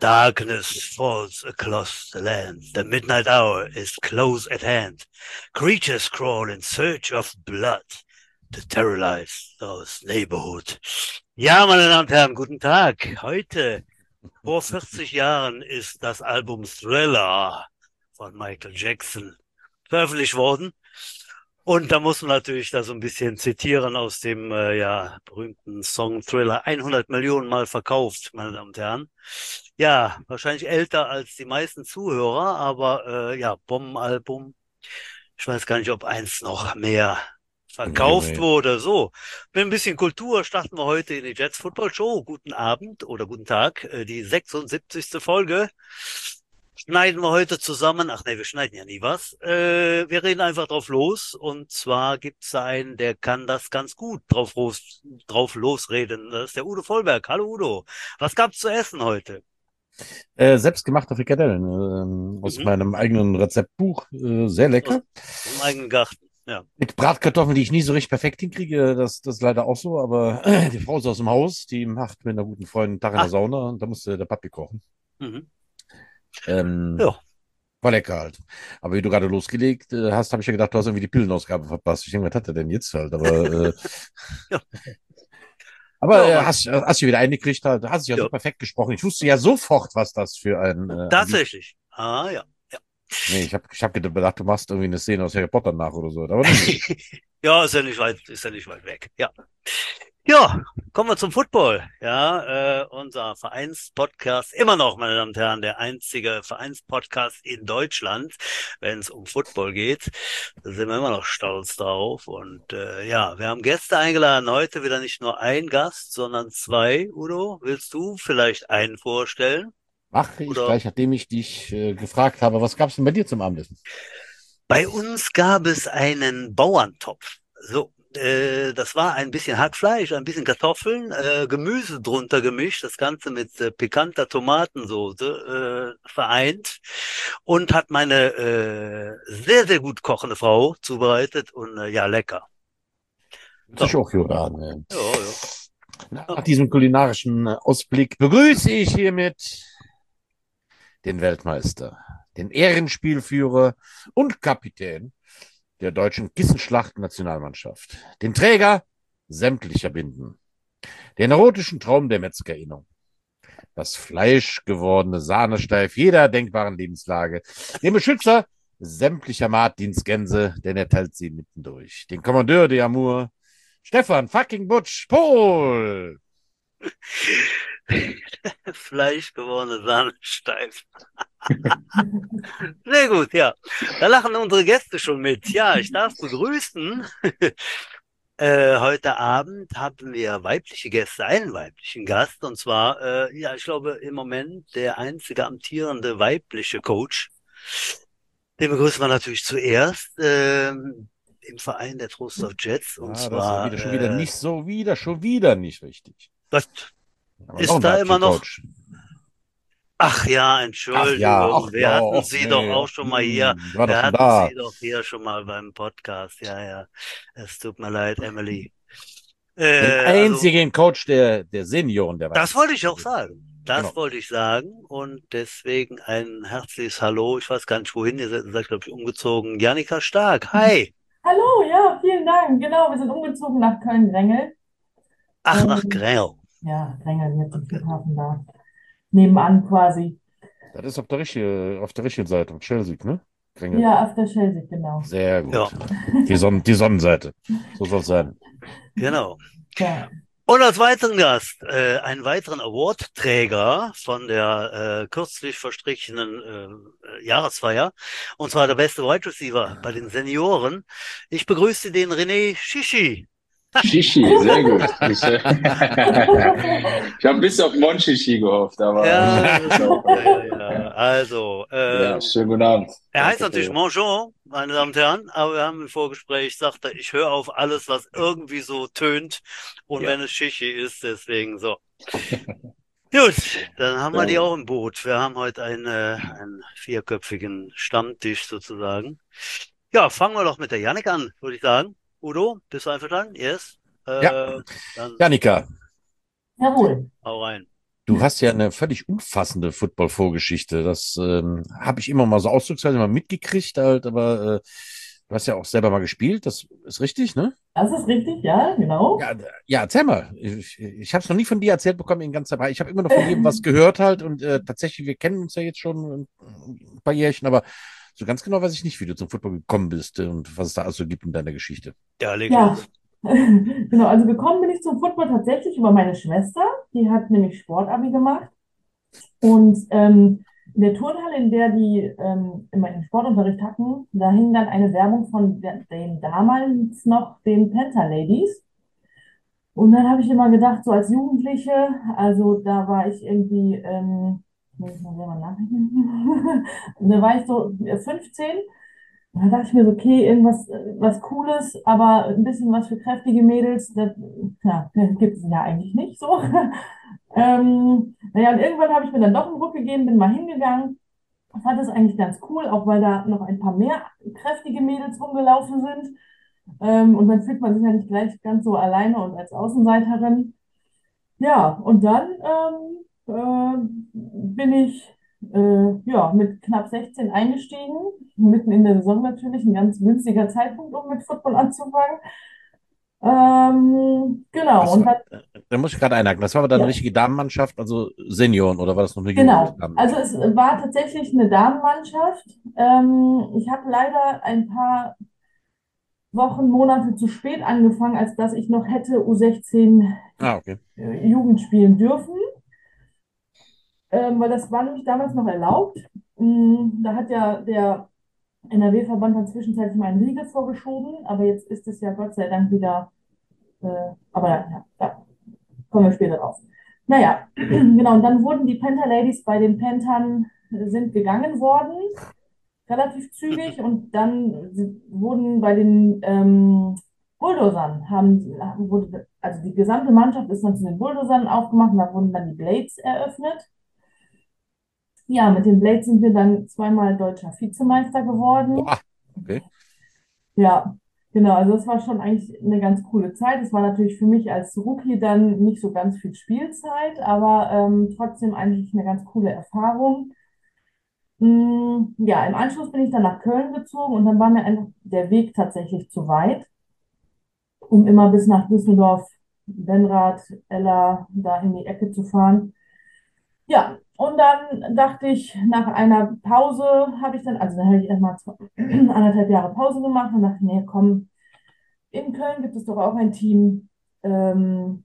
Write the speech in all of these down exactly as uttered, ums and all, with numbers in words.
Darkness falls across the land. The midnight hour is close at hand. Creatures crawl in search of blood to terrorize those neighborhood. Ja, meine Damen und Herren, guten Tag. Heute, vor vierzig Jahren, ist das Album Thriller von Michael Jackson veröffentlicht worden. Und da muss man natürlich da so ein bisschen zitieren aus dem äh, ja, berühmten Song Thriller. hundert Millionen Mal verkauft, meine Damen und Herren. Ja, wahrscheinlich älter als die meisten Zuhörer, aber äh, ja, Bombenalbum. Ich weiß gar nicht, ob eins noch mehr verkauft wurde. So, mit ein bisschen Kultur starten wir heute in die Jets Football Show. Guten Abend oder guten Tag, äh, die sechsundsiebzigste Folge. Schneiden wir heute zusammen, ach nee, wir schneiden ja nie was, äh, wir reden einfach drauf los und zwar gibt's da einen, der kann das ganz gut drauf, los, drauf losreden, das ist der Udo Vollberg. Hallo Udo, was gab's zu essen heute? Äh, selbstgemachte Frikadellen ähm, aus Mhm. meinem eigenen Rezeptbuch, äh, sehr lecker. Aus dem eigenen Garten, ja. Mit Bratkartoffeln, die ich nie so richtig perfekt hinkriege, das, das ist leider auch so, aber äh, die Frau ist aus dem Haus, die macht mit einer guten Freundin einen Tag in der Ah, Sauna und da musste der Papi kochen. mhm. Ähm, Ja. war lecker halt. Aber wie du gerade losgelegt äh, hast, habe ich ja gedacht, du hast irgendwie die Pillenausgabe verpasst. Ich denke, was hat er denn jetzt halt? Aber, äh, Ja, aber ja, äh, man, hast, hast du wieder eingekriegt halt, hast dich ja so ja, perfekt gesprochen. Ich wusste ja sofort, was das für ein, äh, ein Lied. tatsächlich. Ah, ja, ja. Nee, ich habe ich hab gedacht, du machst irgendwie eine Szene aus Harry Potter nach oder so. Aber nee, nee. Ja, ist ja nicht weit, ist ja nicht weit weg, ja. Ja, kommen wir zum Football. Ja, äh, unser Vereinspodcast, immer noch, meine Damen und Herren, der einzige Vereinspodcast in Deutschland, wenn es um Football geht. Da sind wir immer noch stolz drauf. Und äh, ja, wir haben Gäste eingeladen. Heute wieder nicht nur ein Gast, sondern zwei. Udo, willst du vielleicht einen vorstellen? Mache ich Oder? gleich, nachdem ich dich äh, gefragt habe, was gab es denn bei dir zum Abendessen? Bei uns gab es einen Bauerntopf. So, äh, das war ein bisschen Hackfleisch, ein bisschen Kartoffeln, äh, Gemüse drunter gemischt, das Ganze mit äh, pikanter Tomatensoße äh, vereint und hat meine äh, sehr, sehr gut kochende Frau zubereitet und äh, ja, lecker. Hört sich So, auch gut an. äh. ja, ja. Ja. Nach diesem kulinarischen Ausblick begrüße ich hiermit den Weltmeister, den Ehrenspielführer und Kapitän der deutschen Kissenschlacht-Nationalmannschaft, den Träger sämtlicher Binden, den erotischen Traum der Metzgerinnung, das fleischgewordene Sahnesteif jeder denkbaren Lebenslage, den Beschützer sämtlicher Martinsgänse, denn er teilt sie mittendurch, den Kommandeur de Amour, Stefan fucking Butch Pohl. Fleisch gewordene Sahne steif. Sehr gut, ja. Da lachen unsere Gäste schon mit. Ja, ich darf begrüßen. Äh, heute Abend haben wir weibliche Gäste, einen weiblichen Gast, und zwar, äh, ja, ich glaube, im Moment der einzige amtierende weibliche Coach. Den begrüßen wir natürlich zuerst ähm, im Verein der Trostorf Jets, und Ja, das ist zwar, wieder schon wieder äh, nicht so wieder, schon wieder nicht richtig. Gott, Aber noch ist ein da immer Weibchen noch? Coach. Ach ja, Ach ja, Entschuldigung, ach ja, wir hatten ach Sie doch nee, auch ach, schon mal hier, hm, die war doch wir schon hatten da. Sie doch hier schon mal beim Podcast, ja, ja, es tut mir leid, Emily. Den Äh, also, einzigen Coach der, der Senioren der das weiblichen wollte ich auch Kategorie. sagen. Das Genau. wollte ich sagen und deswegen ein herzliches Hallo. Ich weiß gar nicht wohin, ihr seid, seid glaube ich, umgezogen. Jannika Stark, hi. Hallo, ja, vielen Dank. Genau, wir sind umgezogen nach Köln-Grengel. Ach, nach Ähm, Grell. ja, Grengel, jetzt im Okay. Flughafen da. Nebenan quasi. Das ist auf der richtigen, auf der richtigen Seite, Chelsea, ne? Kringel. Ja, auf der Schelsig, genau. Sehr Ja, gut. Die, Sonnen, die Sonnenseite. So soll es sein. genau. Ja. Und als weiteren Gast, äh, einen weiteren Awardträger von der äh, kürzlich verstrichenen äh, Jahresfeier, und zwar der beste Wide Receiver bei den Senioren. Ich begrüße den René Shishi. Shishi, sehr gut. Ich, äh, ich habe bis auf Mon-Shishi gehofft, aber Ja, äh, ist auch ja, ja, okay. ja. Also, Ja, ähm, schönen guten Abend. er heißt Danke natürlich für. Mongeon, meine Damen und Herren, aber wir haben im Vorgespräch gesagt, ich höre auf alles, was irgendwie so tönt und Ja, wenn es Shishi ist, deswegen so. Gut, dann haben wir sehr die gut. auch im Boot. Wir haben heute eine, einen vierköpfigen Stammtisch sozusagen. Ja, fangen wir doch mit der Jannik an, würde ich sagen. Udo, bist du einverstanden? Yes. Ja, Äh, dann Janika, Jawohl. hau rein. Du hast ja eine völlig umfassende Football-Vorgeschichte. Das ähm, habe ich immer mal so ausdrucksweise mal mitgekriegt, halt, aber äh, du hast ja auch selber mal gespielt, das ist richtig, ne? Das ist richtig, ja, genau. Ja, d- ja, erzähl mal. Ich, ich habe es noch nie von dir erzählt bekommen in ganz dabei. Ich habe immer noch von jedem was gehört halt und äh, tatsächlich, wir kennen uns ja jetzt schon ein paar Jährchen, aber so ganz genau weiß ich nicht, wie du zum Football gekommen bist und was es da also gibt in deiner Geschichte. Ja, leg Ja, los. genau. Also gekommen bin ich zum Football tatsächlich über meine Schwester. Die hat nämlich Sportabi gemacht. Und ähm, in der Turnhalle, in der die ähm, immer den Sportunterricht hatten, da hing dann eine Werbung von der, den damals noch den Panther Ladies. Und dann habe ich immer gedacht, so als Jugendliche, also da war ich irgendwie, ähm, muss ich mal selber nachdenken, da war ich so äh, fünfzehn. Und dann dachte ich mir so, okay, irgendwas äh, was Cooles, aber ein bisschen was für kräftige Mädels, das, ja, gibt es ja eigentlich nicht so. Ähm, naja, und irgendwann habe ich mir dann doch einen Ruck gegeben, bin mal hingegangen, fand das eigentlich ganz cool, auch weil da noch ein paar mehr kräftige Mädels rumgelaufen sind. Ähm, und dann fühlt man sich ja nicht gleich ganz so alleine und als Außenseiterin. Ja, und dann ähm, äh, bin ich äh, ja, mit knapp sechzehn eingestiegen, mitten in der Saison natürlich, ein ganz günstiger Zeitpunkt, um mit Football anzufangen. Ähm, genau, Was und war, dann, äh, da muss ich gerade einhaken. Das war aber dann eine ja, richtige Damenmannschaft, also Senioren oder war das noch eine genau. Also Jugenddamenmannschaft? es war tatsächlich eine Damenmannschaft. Ähm, ich habe leider ein paar Wochen, Monate zu spät angefangen, als dass ich noch hätte U sechzehn Ah, okay. äh, Jugend spielen dürfen, ähm, weil das war nämlich damals noch erlaubt. Mm, Da hat ja der N R W-Verband dann zwischenzeitlich mal einen Riegel vorgeschoben, aber jetzt ist es ja Gott sei Dank wieder, äh, aber ja, da kommen wir später drauf. Naja, genau, und dann wurden die Panther Ladies bei den Panthern, äh, sind gegangen worden, relativ zügig, und dann sie- wurden bei den ähm, Bulldozern, haben, wurde, also die gesamte Mannschaft ist dann zu den Bulldozern aufgemacht und da wurden dann die Blades eröffnet. Ja, mit den Blades sind wir dann zweimal deutscher Vizemeister geworden. Boah, okay. Ja, genau, also das war schon eigentlich eine ganz coole Zeit. Es war natürlich für mich als Rookie dann nicht so ganz viel Spielzeit, aber ähm, trotzdem eigentlich eine ganz coole Erfahrung. Mm, Ja, im Anschluss bin ich dann nach Köln gezogen und dann war mir einfach der Weg tatsächlich zu weit, um immer bis nach Düsseldorf, Benrath, Eller, da in die Ecke zu fahren. Ja, und dann dachte ich, nach einer Pause habe ich dann, also dann habe ich erstmal zwei, anderthalb Jahre Pause gemacht und dachte, nee, komm, in Köln gibt es doch auch ein Team. Ähm,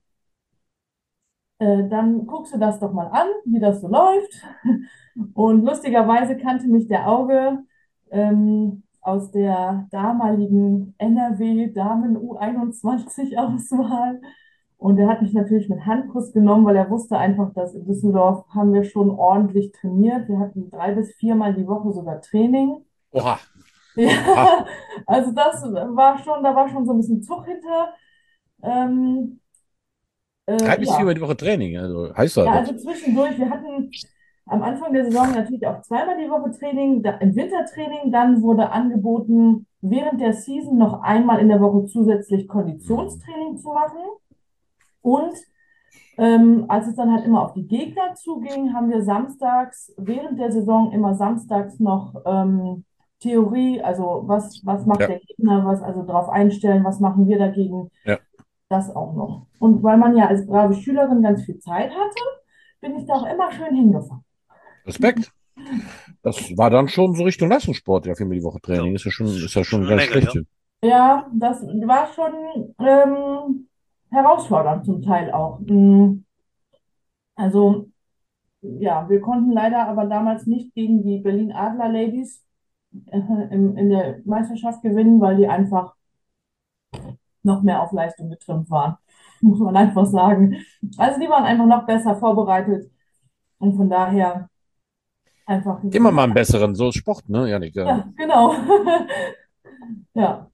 äh, Dann guckst du das doch mal an, wie das so läuft. Und lustigerweise kannte mich der Auge ähm, aus der damaligen N R W Damen U einundzwanzig Auswahl. Und er hat mich natürlich mit Handkuss genommen, weil er wusste einfach, dass in Düsseldorf haben wir schon ordentlich trainiert. Wir hatten drei bis viermal die Woche sogar Training. Oha, oha. Ja, also das war schon, da war schon so ein bisschen Zug hinter. Ähm, Drei äh, bis viermal ja, die Woche Training, also heißt das. ja, das- also zwischendurch, wir hatten am Anfang der Saison natürlich auch zweimal die Woche Training, da, im Wintertraining, dann wurde angeboten, während der Season noch einmal in der Woche zusätzlich Hm. Konditionstraining zu machen. Und ähm, als es dann halt immer auf die Gegner zuging, haben wir samstags, während der Saison immer samstags noch ähm, Theorie, also was, was macht Ja, der Gegner, was also darauf einstellen, was machen wir dagegen, ja. das auch noch. Und weil man ja als brave Schülerin ganz viel Zeit hatte, bin ich da auch immer schön hingefahren. Respekt. Das war dann schon so Richtung Leistungssport, ja, viermal die Woche Ja, Training. Ist ja schon, ist ja schon schon eine gar nicht Menge, schlecht. ja. Hier. Ja, das war schon ähm, herausfordernd zum Teil auch. Mm, Also ja, wir konnten leider aber damals nicht gegen die Berlin Adler Ladies äh, in, in der Meisterschaft gewinnen, weil die einfach noch mehr auf Leistung getrimmt waren, muss man einfach sagen. Also die waren einfach noch besser vorbereitet und von daher einfach, Immer mal einen besseren, so ist Sport, ne, Janik? Ja. ja, genau. Ja,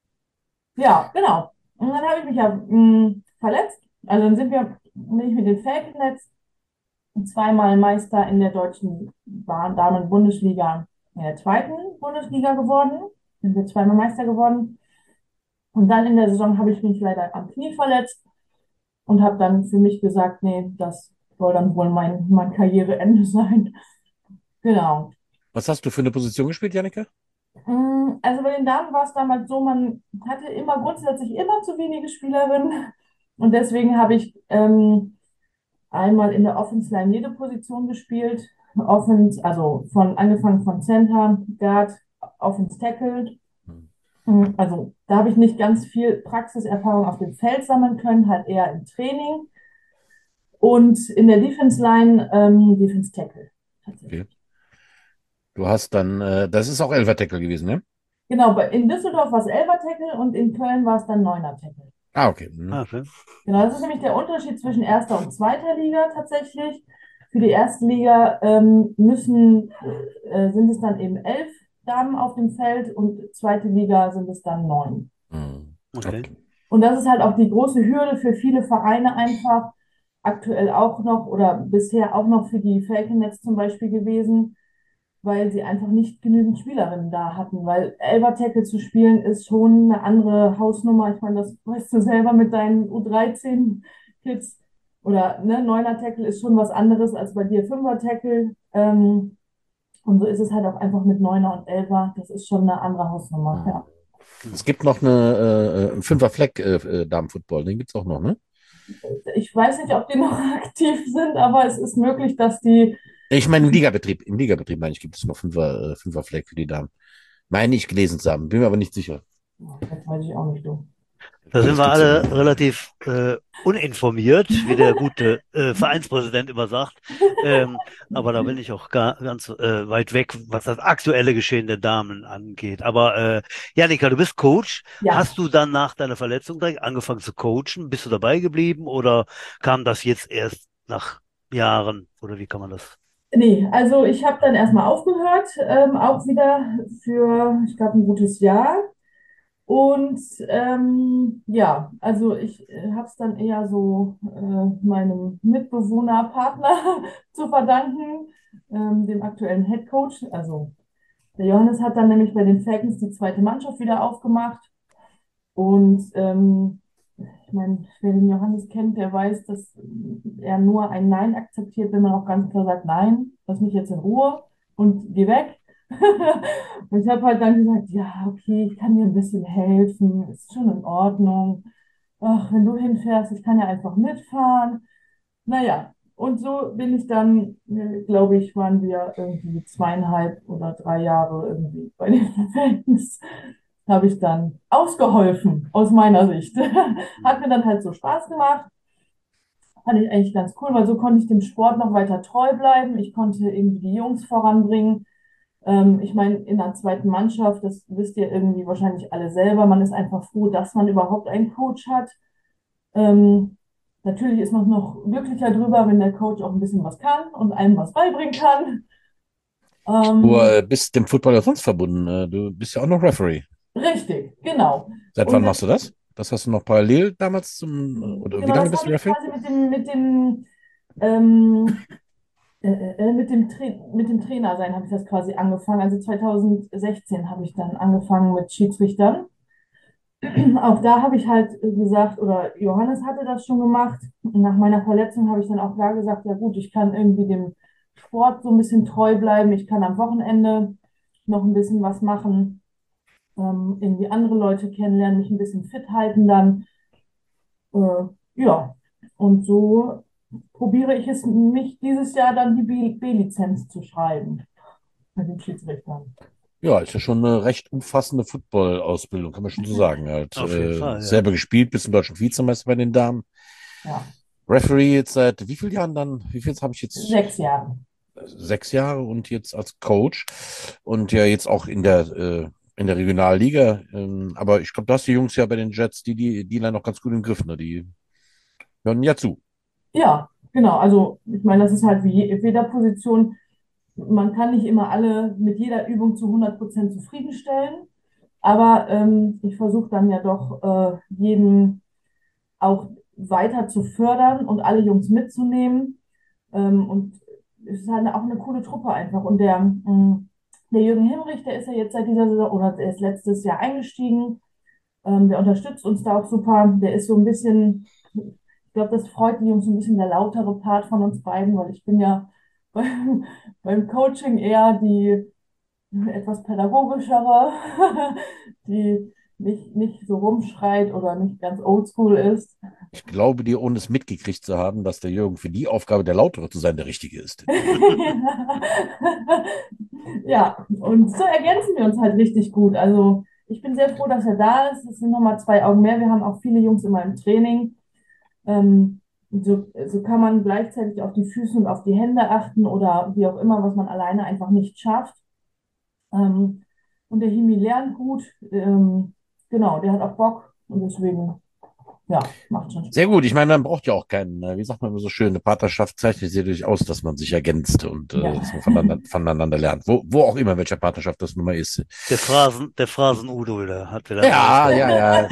ja, genau. Und dann habe ich mich ja mh, verletzt. Also dann sind wir, bin ich mit den Falcons zweimal Meister in der deutschen Bahn- Damen-Bundesliga, in der zweiten Bundesliga geworden. Sind wir zweimal Meister geworden. Und dann in der Saison habe ich mich leider am Knie verletzt und habe dann für mich gesagt, nee, das soll dann wohl mein, mein Karriereende sein. Genau. Was hast du für eine Position gespielt, Janneke? Mm, Also bei den Damen war es damals so, man hatte immer grundsätzlich immer zu wenige Spielerinnen. Und deswegen habe ich ähm, einmal in der Offense Line jede Position gespielt. Offense, also von angefangen von Center, Guard, Offense Tackle. Mm, Also da habe ich nicht ganz viel Praxiserfahrung auf dem Feld sammeln können, halt eher im Training. Und in der Defense Line ähm, Defense Tackle. Okay. Tatsächlich. Du hast dann, äh, das ist auch Elfer Tackle gewesen, ne? Genau, bei- in Düsseldorf war es elfer Tackle und in Köln war es dann neuner Tackle. Ah, okay. Mhm. Ah, okay. Genau, das ist nämlich der Unterschied zwischen erster und zweiter Liga tatsächlich. Für die erste Liga ähm, müssen, äh, sind es dann eben elf Damen auf dem Feld und zweite Liga sind es dann neun. Mhm. Okay. Okay. Und das ist halt auch die große Hürde für viele Vereine einfach, aktuell auch noch oder bisher auch noch für die Falcons zum Beispiel gewesen, weil sie einfach nicht genügend Spielerinnen da hatten. Weil Elfer Tackle zu spielen ist schon eine andere Hausnummer. Ich meine, das weißt du selber mit deinen U dreizehn Kids. Oder ne, Neuner Tackle ist schon was anderes als bei dir Fünfer Tackle. Ähm, und so ist es halt auch einfach mit Neuner und Elfer. Das ist schon eine andere Hausnummer. Mhm. Ja. Es gibt noch eine, äh, einen Fünfer Fleck äh, äh, Damenfootball, den gibt es auch noch, ne? Ich weiß nicht, ob die noch aktiv sind, aber es ist möglich, dass die. Ich meine, im Ligabetrieb, im Ligabetrieb, meine ich, gibt es noch Fünfer, äh, Fünfer Fleck für die Damen. Meine ich gelesen zu haben, bin mir aber nicht sicher. Das weiß ich auch nicht, du. Da sind Das wir gibt's ja alle noch. relativ äh, uninformiert, wie der gute äh, Vereinspräsident immer sagt. Ähm, aber da bin ich auch gar, ganz äh, weit weg, was das aktuelle Geschehen der Damen angeht. Aber äh, Jannika, du bist Coach. Ja. Hast du dann nach deiner Verletzung direkt angefangen zu coachen? Bist du dabei geblieben oder kam das jetzt erst nach Jahren? Oder wie kann man das? Nee, also ich habe dann erstmal aufgehört, ähm, auch wieder für, ich glaube, ein gutes Jahr. Und ähm, ja, also ich habe es dann eher so äh, meinem Mitbewohner, Partner zu verdanken, ähm, dem aktuellen Head Coach. Also der Johannes hat dann nämlich bei den Falcons die zweite Mannschaft wieder aufgemacht. Und ähm, ich meine, wer den Johannes kennt, der weiß, dass er nur ein Nein akzeptiert, wenn man auch ganz klar sagt, nein, lass mich jetzt in Ruhe und geh weg. Und ich habe halt dann gesagt, ja, okay, ich kann dir ein bisschen helfen, ist schon in Ordnung. Ach, wenn du hinfährst, ich kann ja einfach mitfahren. Naja, und so bin ich dann, äh, glaube ich, waren wir irgendwie zweieinhalb oder drei Jahre irgendwie bei den Fans. Habe ich dann ausgeholfen, aus meiner Sicht. Hat mir dann halt so Spaß gemacht. Fand ich eigentlich ganz cool, weil so konnte ich dem Sport noch weiter treu bleiben. Ich konnte irgendwie die Jungs voranbringen. Ähm, ich meine, in der zweiten Mannschaft, das wisst ihr irgendwie wahrscheinlich alle selber, man ist einfach froh, dass man überhaupt einen Coach hat. Ähm, natürlich ist man noch glücklicher drüber, wenn der Coach auch ein bisschen was kann und einem was beibringen kann. Du Ähm, äh, bist dem Football ja sonst verbunden. Äh, du bist ja auch noch Referee. richtig, genau. Seit Und wann das, machst du das? Das hast du noch parallel damals zum, oder wie genau, lange das bist du habe ich Referee? quasi mit dem, mit dem, ähm, äh, äh, mit dem, Tra mit dem Trainer sein, habe ich das quasi angefangen. Also zweitausendsechzehn habe ich dann angefangen mit Schiedsrichtern. Auch da habe ich halt gesagt, oder Johannes hatte das schon gemacht. Nach meiner Verletzung habe ich dann auch klar gesagt, ja gut, ich kann irgendwie dem Sport so ein bisschen treu bleiben. Ich kann am Wochenende noch ein bisschen was machen, ähm, irgendwie andere Leute kennenlernen, mich ein bisschen fit halten dann. Äh, ja, und so probiere ich es, mich dieses Jahr dann die B- B-Lizenz zu schreiben mit den Schiedsrichtern. Ja, ist ja schon eine recht umfassende Football-Ausbildung, kann man schon so sagen. Halt, Auf jeden äh, Fall, ja. selber gespielt, bis zum deutschen Vizemeister bei den Damen. Ja, Referee jetzt seit wie vielen Jahren dann? Wie viel habe ich jetzt? sechs Jahre. Sechs Jahre und jetzt als Coach und ja jetzt auch in der äh, in der Regionalliga. Ähm, aber ich glaube, da hast die Jungs ja bei den Jets, die die die noch ganz gut im Griff, ne? Die hören ja zu. Ja, genau. Also ich meine, das ist halt wie je- jeder Position. Man kann nicht immer alle mit jeder Übung zu hundert Prozent zufriedenstellen, aber ähm, ich versuche dann ja doch äh, jeden auch weiter zu fördern und alle Jungs mitzunehmen. Ähm, und es ist halt auch eine coole Truppe einfach. Und der, mh, der Jürgen Himmrich, der ist ja jetzt seit dieser Saison oder der ist letztes Jahr eingestiegen. Ähm, der unterstützt uns da auch super. Der ist so ein bisschen, ich Ich glaube, das freut die Jungs ein bisschen, der lautere Part von uns beiden, weil ich bin ja beim, beim Coaching eher die etwas pädagogischere, die nicht, nicht so rumschreit oder nicht ganz oldschool ist. Ich glaube dir, ohne es mitgekriegt zu haben, dass der Jürgen für die Aufgabe, der Lautere zu sein, der Richtige ist. Ja, und so ergänzen wir uns halt richtig gut. Also ich bin sehr froh, dass er da ist. Es sind nochmal zwei Augen mehr. Wir haben auch viele Jungs in meinem Training. Ähm, so, so kann man gleichzeitig auf die Füße und auf die Hände achten oder wie auch immer, was man alleine einfach nicht schafft. Ähm, und der Himi lernt gut. Ähm, genau, der hat auch Bock und deswegen, ja, macht schon Sehr Spaß. gut, ich meine, man braucht ja auch keinen, äh, wie sagt man immer so schön, eine Partnerschaft zeichnet sich dadurch aus, dass man sich ergänzt und äh, Ja. dass man voneinander, voneinander lernt. Wo, wo auch immer, welcher Partnerschaft das nun mal ist. Der Phrasen, der Phrasen-Udo, der hat wieder ein neues Ja, Wort. ja, ja.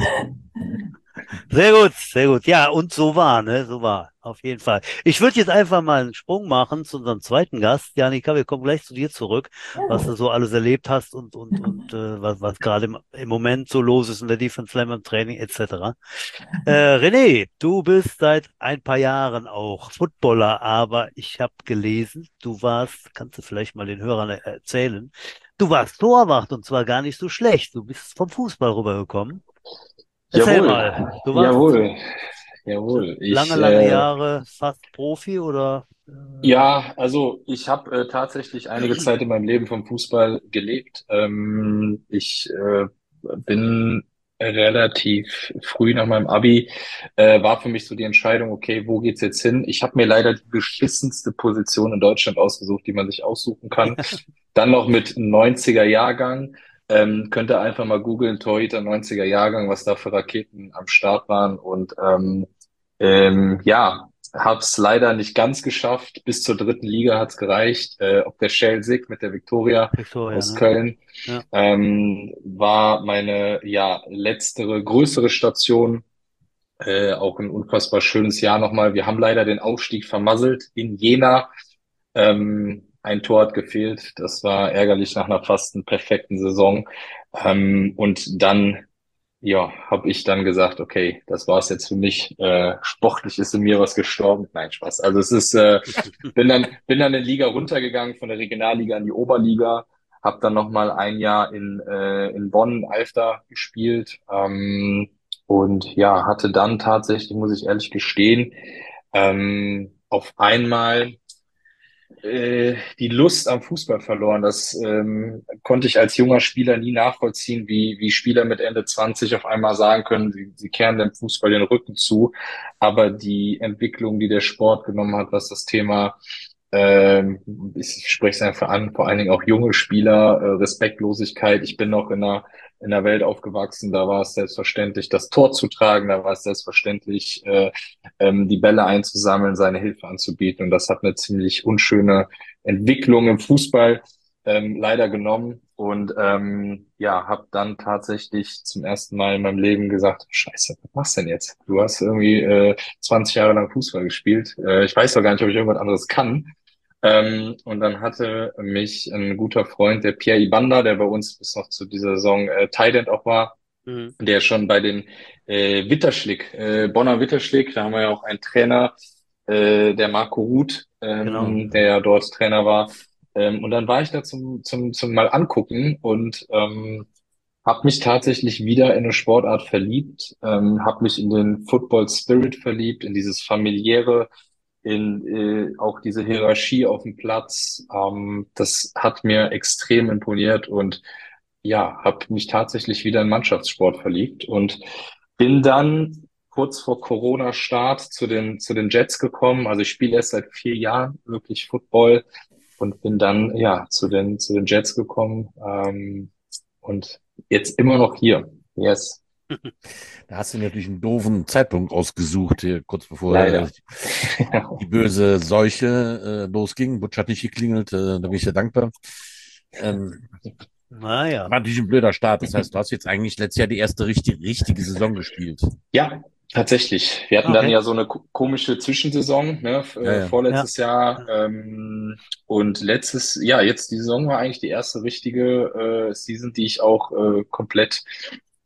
Sehr gut, sehr gut. Ja, und so war, ne? So war. Auf jeden Fall. Ich würde jetzt einfach mal einen Sprung machen zu unserem zweiten Gast. Janika, wir kommen gleich zu dir zurück, was du Ja. so alles erlebt hast und, und, und äh, was, was gerade im, im Moment so los ist in der Defense Slam im Training et cetera. Äh, René, du bist seit ein paar Jahren auch Footballer, aber ich habe gelesen, du warst, kannst du vielleicht mal den Hörern er- erzählen, du warst Torwart und zwar gar nicht so schlecht. Du bist vom Fußball rübergekommen. Erzähl Jawohl, mal, du warst jawohl, jawohl. lange, Ich, lange äh, Jahre fast Profi oder? Äh, ja, also ich habe äh, tatsächlich einige Zeit in meinem Leben vom Fußball gelebt. Ähm, ich äh, bin relativ früh nach meinem Abi, äh, war für mich so die Entscheidung, okay, wo geht's jetzt hin? Ich habe mir leider die beschissenste Position in Deutschland ausgesucht, die man sich aussuchen kann. Dann noch mit neunziger Jahrgang. Ähm, könnt ihr einfach mal googeln, Torhüter neunziger Jahrgang, was da für Raketen am Start waren. Und ähm, ähm, ja, hab's leider nicht ganz geschafft. Bis zur dritten Liga hat's gereicht. Äh, ob der Schelsig mit der Viktoria Victoria, aus ne? Köln Ja. ähm, war meine ja letztere größere Station. Äh, auch ein unfassbar schönes Jahr nochmal. Wir haben leider den Aufstieg vermasselt in Jena. Ähm, ein Tor hat gefehlt. Das war ärgerlich nach einer fast perfekten Saison. Ähm, und dann ja, habe ich dann gesagt, okay, das war's jetzt für mich. Äh, sportlich ist in mir was gestorben. Nein, Spaß. Also es ist, äh, bin dann, bin dann in Liga runtergegangen von der Regionalliga in die Oberliga, habe dann noch mal ein Jahr in äh, in Bonn, Alfter gespielt ähm, und ja, hatte dann tatsächlich, muss ich ehrlich gestehen, ähm, auf einmal äh, die Lust am Fußball verloren. Das ähm, konnte ich als junger Spieler nie nachvollziehen, wie, wie Spieler mit Ende zwanzig auf einmal sagen können, sie, sie kehren dem Fußball den Rücken zu. Aber die Entwicklung, die der Sport genommen hat, was das Thema, ähm, ich spreche es einfach an, vor allen Dingen auch junge Spieler, äh, Respektlosigkeit. Ich bin noch in einer in der Welt aufgewachsen, da war es selbstverständlich, das Tor zu tragen, da war es selbstverständlich, äh, ähm, die Bälle einzusammeln, seine Hilfe anzubieten. Und das hat eine ziemlich unschöne Entwicklung im Fußball ähm, leider genommen. Und ähm, ja, habe dann tatsächlich zum ersten Mal in meinem Leben gesagt, Scheiße, was machst du denn jetzt? Du hast irgendwie äh, zwanzig Jahre lang Fußball gespielt. Äh, ich weiß doch gar nicht, ob ich irgendwas anderes kann. Ähm, und dann hatte mich ein guter Freund, der Pierre Ibanda, der bei uns bis noch zu dieser Saison äh, Tight End auch war, Mhm. der schon bei den äh, Witterschlick, äh, Bonner Witterschlick, da haben wir ja auch einen Trainer, äh, der Marco Ruth, Genau. ähm, der ja dort Trainer war. Ähm, und dann war ich da zum, zum, zum mal angucken und ähm, habe mich tatsächlich wieder in eine Sportart verliebt, ähm, habe mich in den Football Spirit verliebt, in dieses familiäre, in äh, auch diese Hierarchie auf dem Platz. Ähm, das hat mir extrem imponiert und ja, habe mich tatsächlich wieder in Mannschaftssport verliebt und bin dann kurz vor Corona-Start zu den zu den Jets gekommen. Also ich spiele erst seit vier Jahren wirklich Football und bin dann ja zu den zu den Jets gekommen ähm, und jetzt immer noch hier. Yes, Da hast du natürlich einen doofen Zeitpunkt ausgesucht, hier, kurz bevor äh, leider. die böse Seuche äh, losging. Butch hat nicht geklingelt, äh, da bin ich sehr dankbar. Ähm, Naja. war natürlich ein blöder Start. Das heißt, du hast jetzt eigentlich letztes Jahr die erste richtig, richtige Saison gespielt. Ja, tatsächlich. Wir hatten dann Okay. ja so eine ko- komische Zwischensaison, ne, f- Ja, äh, ja. Ja. vorletztes Jahr. Ja. Ähm, und letztes, ja, jetzt die Saison war eigentlich die erste richtige äh, Season, die ich auch äh, komplett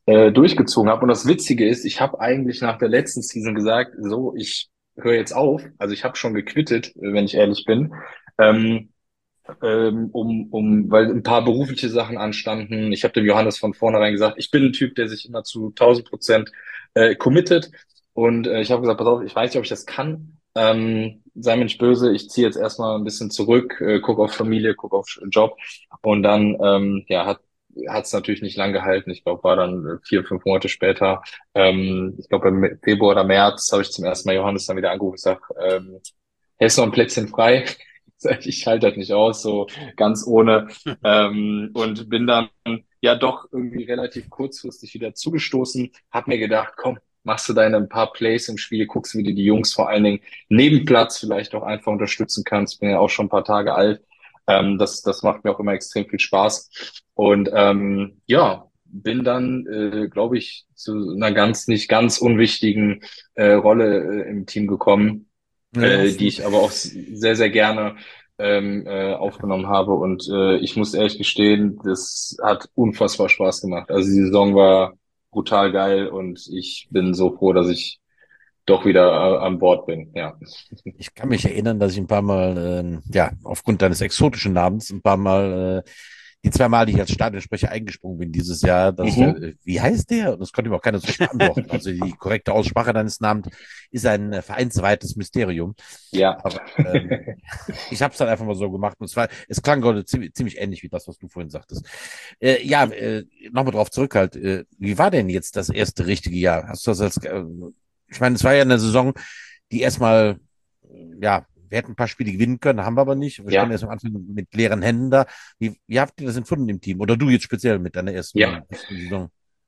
äh, durchgezogen habe. Und das Witzige ist, ich habe eigentlich nach der letzten Season gesagt, so, ich höre jetzt auf. Also ich habe schon gequittet, äh, wenn ich ehrlich bin. Ähm, ähm, um, um, weil ein paar berufliche Sachen anstanden. Ich habe dem Johannes von vornherein gesagt, ich bin ein Typ, der sich immer zu tausend Prozent äh, committet. Und äh, ich habe gesagt, pass auf, ich weiß nicht, ob ich das kann. Ähm, sei mir nicht böse, ich ziehe jetzt erstmal ein bisschen zurück, äh, guck auf Familie, guck auf Job. Und dann ähm, ja, hat hat es natürlich nicht lang gehalten. Ich glaube, war dann äh, vier, fünf Monate später. Ähm, ich glaube, im Februar oder März habe ich zum ersten Mal Johannes dann wieder angerufen und gesagt, ähm, hier ist noch ein Plätzchen frei. Ich halte das nicht aus, so ganz ohne. Ähm, und bin dann ja doch irgendwie relativ kurzfristig wieder zugestoßen. Hab mir gedacht, komm, machst du deine ein paar Plays im Spiel, guckst, wie du die Jungs vor allen Dingen neben Platz vielleicht auch einfach unterstützen kannst. Bin ja auch schon ein paar Tage alt. Ähm, das, das macht mir auch immer extrem viel Spaß. Und ähm, ja, bin dann, äh, glaube ich, zu einer ganz, nicht ganz unwichtigen äh, Rolle äh, im Team gekommen, Ja, äh, die absolut. ich aber auch sehr, sehr gerne ähm, äh, aufgenommen habe. Und äh, ich muss ehrlich gestehen, das hat unfassbar Spaß gemacht. Also die Saison war brutal geil und ich bin so froh, dass ich doch wieder äh, an Bord bin. Ja. Ich kann mich erinnern, dass ich ein paar Mal, ähm, ja, aufgrund deines exotischen Namens ein paar Mal, äh, die zwei Mal, die ich als Stadionsprecher eingesprungen bin dieses Jahr, dass ich da, Mhm. äh, wie heißt der? Und das konnte mir auch keiner so recht beantworten. Also die korrekte Aussprache deines Namens ist ein äh, vereinsweites Mysterium. Ja. Aber ähm, ich habe es dann einfach mal so gemacht und es war, es klang gerade ziemlich, ziemlich ähnlich wie das, was du vorhin sagtest. Äh, ja, äh, nochmal drauf zurück halt. Äh, wie war denn jetzt das erste richtige Jahr? Hast du das als, äh, ich meine, es war ja eine Saison, die erstmal, ja, wir hätten ein paar Spiele gewinnen können, haben wir aber nicht. Wir standen Ja. erst am Anfang mit leeren Händen da. Wie, wie habt ihr das empfunden im Team? Oder du jetzt speziell mit deiner Ja. ersten ersten Saison?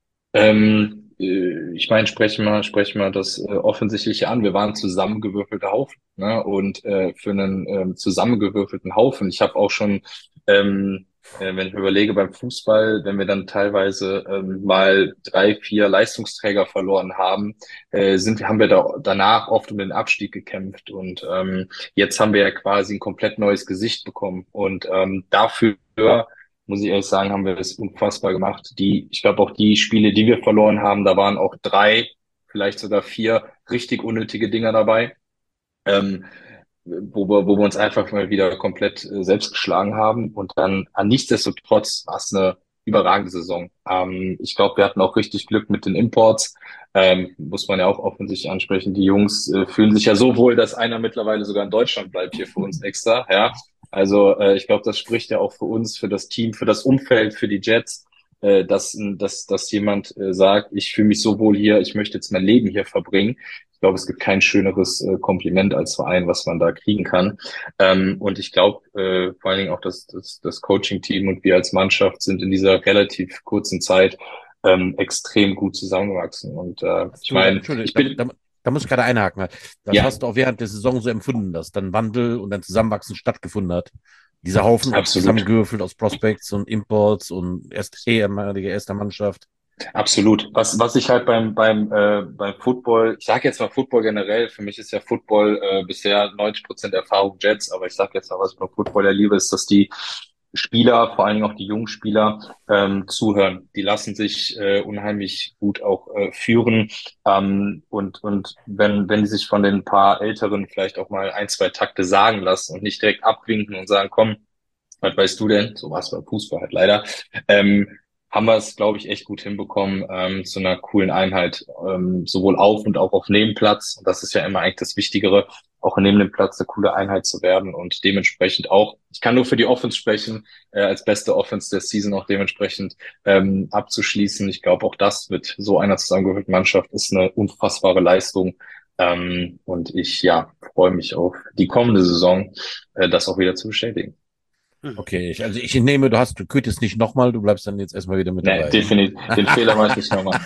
Ähm, äh, ich meine, sprechen wir, sprechen wir das äh, Offensichtliche an. Wir waren zusammengewürfelter Haufen, ne? Und äh, für einen ähm, zusammengewürfelten Haufen, ich habe auch schon, ähm, äh, wenn ich mir überlege, beim Fußball, wenn wir dann teilweise ähm, mal drei, vier Leistungsträger verloren haben, äh, sind, haben wir da danach oft um den Abstieg gekämpft. Und ähm, jetzt haben wir ja quasi ein komplett neues Gesicht bekommen. Und ähm, dafür muss ich ehrlich sagen, haben wir das unfassbar gemacht. Die, ich glaube auch die Spiele, die wir verloren haben, da waren auch drei, vielleicht sogar vier richtig unnötige Dinger dabei, ähm, wo wir, wo wir uns einfach mal wieder komplett äh, selbst geschlagen haben. Und dann an nichtsdestotrotz war es eine überragende Saison. Ähm, ich glaube, wir hatten auch richtig Glück mit den Imports. Ähm, muss man ja auch offensichtlich ansprechen. Die Jungs äh, fühlen sich ja so wohl, dass einer mittlerweile sogar in Deutschland bleibt hier für uns extra. Ja, also äh, ich glaube, das spricht ja auch für uns, für das Team, für das Umfeld, für die Jets, äh, dass, dass, dass jemand äh, sagt, ich fühle mich so wohl hier, ich möchte jetzt mein Leben hier verbringen. Ich glaube, es gibt kein schöneres äh, Kompliment als Verein, was man da kriegen kann. Ähm, und ich glaube, äh, vor allen Dingen auch das, das, das Coaching-Team und wir als Mannschaft sind in dieser relativ kurzen Zeit ähm, extrem gut zusammengewachsen. Und äh, Hast ich du, meine, Entschuldigung, ich da, bin, da, da muss ich gerade einhaken. Das ja, hast du auch während der Saison so empfunden, dass dann Wandel und ein Zusammenwachsen stattgefunden hat. Dieser Haufen aus absolut. zusammengewürfelt aus Prospects und Imports und erst ehemalige erster Mannschaft. Absolut. Was, was ich halt beim, beim, äh, beim Football, ich sage jetzt mal Football generell, für mich ist ja Football äh, bisher neunzig Prozent Erfahrung Jets, aber ich sage jetzt mal, was ich beim Football ja liebe, ist, dass die Spieler, vor allen Dingen auch die jungen Spieler, ähm, zuhören. Die lassen sich äh, unheimlich gut auch äh, führen. Ähm, und und wenn, wenn die sich von den paar Älteren vielleicht auch mal ein, zwei Takte sagen lassen und nicht direkt abwinken und sagen, komm, was weißt du denn? So war es beim Fußball halt leider. Ähm, haben wir es, glaube ich, echt gut hinbekommen, ähm, zu einer coolen Einheit, ähm, sowohl auf und auch auf Nebenplatz. Und das ist ja immer eigentlich das Wichtigere, auch neben dem Platz eine coole Einheit zu werden und dementsprechend auch, ich kann nur für die Offense sprechen, äh, als beste Offense der Season auch dementsprechend ähm, abzuschließen. Ich glaube, auch das mit so einer zusammengehörigen Mannschaft ist eine unfassbare Leistung. Ähm, und ich, ja, freue mich auf die kommende Saison, äh, das auch wieder zu bestätigen. Okay, ich, also ich nehme, du hast, du könnest nicht nochmal, du bleibst dann jetzt erstmal wieder mit Nee, dabei. definitiv. Den Fehler mache ich nicht nochmal.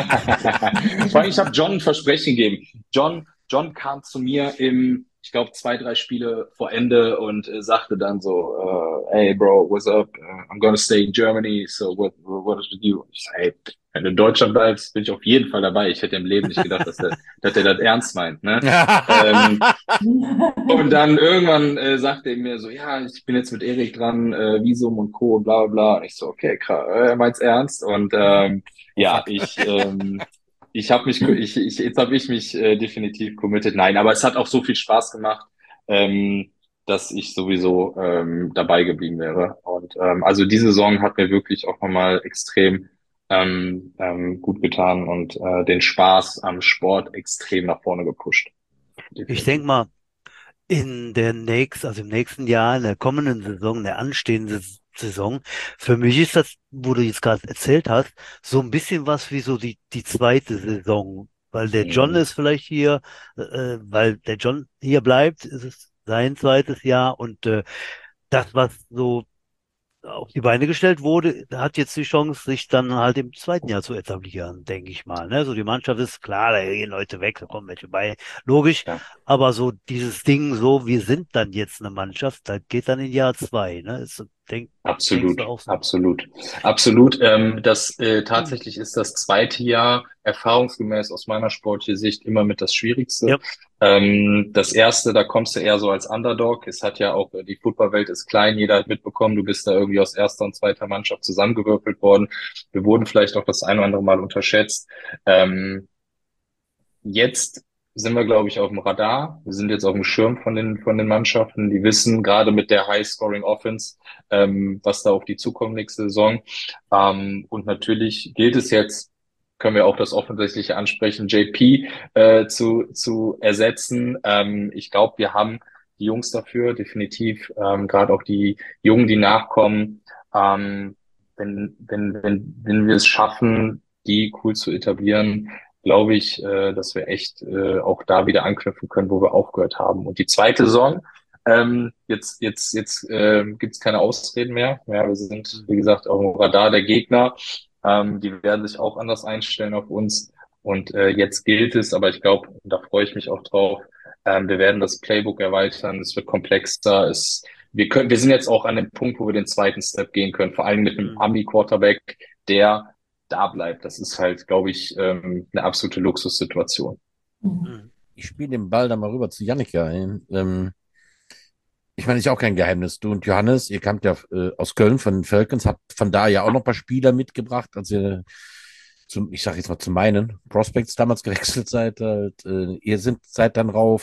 Vor allem, ich habe John ein Versprechen gegeben. John, John kam zu mir im, ich glaube, zwei, drei Spiele vor Ende und äh, sagte dann so, äh, hey Bro, what's up? Uh, I'm gonna stay in Germany, so what, what is with you? Ich sag, hey, Wenn du in Deutschland bleibst, bin ich auf jeden Fall dabei. Ich hätte im Leben nicht gedacht, dass der, dass der das ernst meint, ne? Ähm, und dann irgendwann äh, sagte er mir so, ja, ich bin jetzt mit Erik dran, äh, Visum und Co. und bla bla bla. Und ich so, okay, krass, er meint's ernst. Und ähm, Oh ja, fuck. ich, ähm, ich habe mich, ich, ich, jetzt habe ich mich äh, definitiv committed. Nein, aber es hat auch so viel Spaß gemacht, ähm, dass ich sowieso ähm, dabei geblieben wäre. Und ähm, also diese Saison hat mir wirklich auch nochmal extrem ähm, ähm, gut getan und äh, den Spaß am Sport extrem nach vorne gepusht. Ich Definitiv. denke mal, in der nächsten, also im nächsten Jahr, in der kommenden Saison, in der anstehenden Saison, für mich ist das, wo du jetzt gerade erzählt hast, so ein bisschen was wie so die, die zweite Saison. Weil der John Mhm. ist vielleicht hier, äh, weil der John hier bleibt, ist es sein zweites Jahr und äh, das, was so auf die Beine gestellt wurde, hat jetzt die Chance, sich dann halt im zweiten Jahr zu etablieren, denke ich mal. Ne? So die Mannschaft ist klar, da gehen Leute weg, da kommen welche bei, logisch. Ja. Aber so dieses Ding, so wir sind dann jetzt eine Mannschaft, da geht dann in Jahr zwei. Ne? Ist, denk, denkst du Absolut, auch so? absolut, absolut. Ähm, das äh, tatsächlich ist das zweite Jahr erfahrungsgemäß aus meiner sportlichen Sicht immer mit das Schwierigste. Ja. Ähm, das erste, da kommst du eher so als Underdog. Es hat ja auch, äh, die Footballwelt ist klein, jeder hat mitbekommen, du bist da irgendwie aus erster und zweiter Mannschaft zusammengewürfelt worden. Wir wurden vielleicht auch das ein oder andere Mal unterschätzt. Ähm, Jetzt sind wir, glaube ich, auf dem Radar. Wir sind jetzt auf dem Schirm von den, von den Mannschaften. Die wissen gerade mit der High-Scoring-Offense, ähm, was da auf die zukommt nächste Saison. Ähm, und natürlich gilt es jetzt, können wir auch das Offensichtliche ansprechen, J P äh, zu, zu ersetzen. Ähm, ich glaube, wir haben die Jungs dafür, definitiv, ähm, gerade auch die Jungen, die nachkommen. Ähm, wenn, wenn, wenn, wenn wir es schaffen, die cool zu etablieren, glaube ich, äh, dass wir echt äh, auch da wieder anknüpfen können, wo wir aufgehört haben. Und die zweite Saison, ähm, jetzt jetzt jetzt äh, gibt es keine Ausreden mehr. Ja, wir sind, wie gesagt, auf dem Radar der Gegner. Ähm, die werden sich auch anders einstellen auf uns. Und äh, jetzt gilt es, aber ich glaube, da freue ich mich auch drauf. Ähm, wir werden das Playbook erweitern. Es wird komplexer. Es wir können, wir sind jetzt auch an dem Punkt, wo wir den zweiten Step gehen können, vor allem mit einem Hm. Ami-Quarterback, der da bleibt. Das ist halt, glaube ich, ähm, eine absolute Luxussituation. Mhm. Hm. Ich spiele den Ball dann mal rüber zu Jannika ein. Ähm, ich meine, ist ja auch kein Geheimnis. Du und Johannes, ihr kamt ja äh, aus Köln von den Falcons, habt von da ja auch noch ein paar Spieler mitgebracht, als ihr zum, ich sage jetzt mal zu meinen Prospects damals gewechselt seid. Halt, äh, ihr sind, seid dann rauf.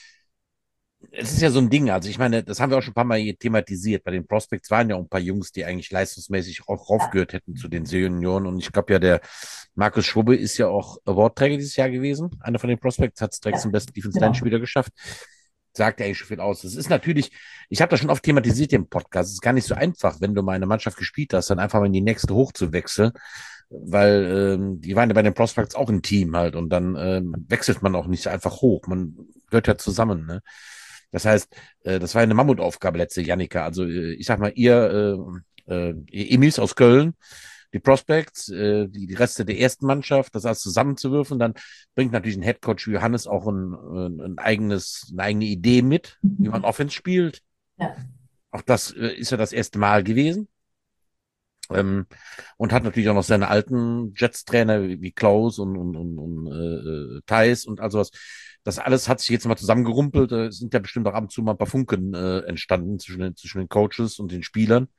Es ist ja so ein Ding, also ich meine, das haben wir auch schon ein paar Mal thematisiert. Bei den Prospects waren ja auch ein paar Jungs, die eigentlich leistungsmäßig auch raufgehört hätten zu den Senioren. Und ich glaube ja, der Markus Schwubbe ist ja auch Awardträger dieses Jahr gewesen. Einer von den Prospects hat es direkt Ja, zum besten Defense Line genau. Spieler geschafft. Sagt ja eigentlich schon viel aus. Es ist natürlich, ich habe das schon oft thematisiert im Podcast. Es ist gar nicht so einfach, wenn du mal eine Mannschaft gespielt hast, dann einfach mal in die nächste hochzuwechseln, weil ähm, die waren ja bei den Prospects auch ein Team halt und dann ähm, wechselt man auch nicht einfach hoch. Man gehört ja zusammen, ne? Das heißt, äh, das war eine Mammutaufgabe letzte, Jannika. Also äh, ich sag mal, ihr, äh, äh, ihr Emils aus Köln, die Prospects, äh, die, die Reste der ersten Mannschaft, das alles zusammenzuwürfen, dann bringt natürlich ein Headcoach wie Johannes auch ein, ein, ein eigenes, eine eigene Idee mit, wie man Offense spielt. Ja. Auch das äh, ist ja das erste Mal gewesen. Ähm, und hat natürlich auch noch seine alten Jets-Trainer wie, wie Klaus und, und, und, und äh, Thais und all sowas. Das alles hat sich jetzt mal zusammengerumpelt. Da sind ja bestimmt auch ab und zu mal ein paar Funken äh, entstanden zwischen den, zwischen den Coaches und den Spielern.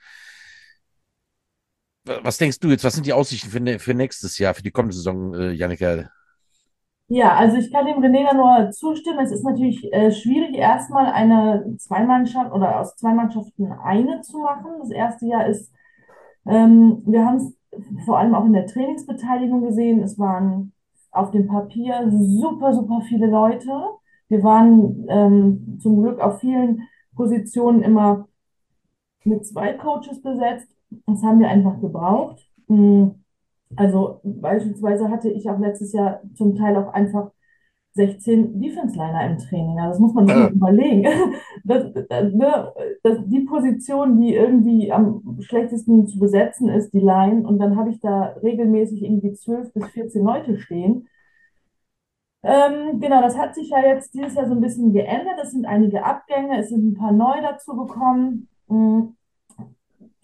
Was denkst du jetzt? Was sind die Aussichten für, ne, für nächstes Jahr, für die kommende Saison, äh, Jannika? Ja, also ich kann dem René da nur zustimmen. Es ist natürlich äh, schwierig, erstmal eine Zweimannschaft oder aus zwei Mannschaften eine zu machen. Das erste Jahr ist, ähm, wir haben es vor allem auch in der Trainingsbeteiligung gesehen. Es waren auf dem Papier super, super viele Leute. Wir waren ähm, zum Glück auf vielen Positionen immer mit zwei Coaches besetzt. Das haben wir einfach gebraucht. Mm, Also beispielsweise hatte ich auch letztes Jahr zum Teil auch einfach sechzehn Defense-Liner im Training. Also das muss man sich mal Äh, überlegen. Das, das, ne, das, die Position, die irgendwie am schlechtesten zu besetzen ist, die Line. Und dann habe ich da regelmäßig irgendwie zwölf bis vierzehn Leute stehen. Ähm, genau, das hat sich ja jetzt dieses Jahr so ein bisschen geändert. Es sind einige Abgänge, es sind ein paar neu dazu gekommen. Mm,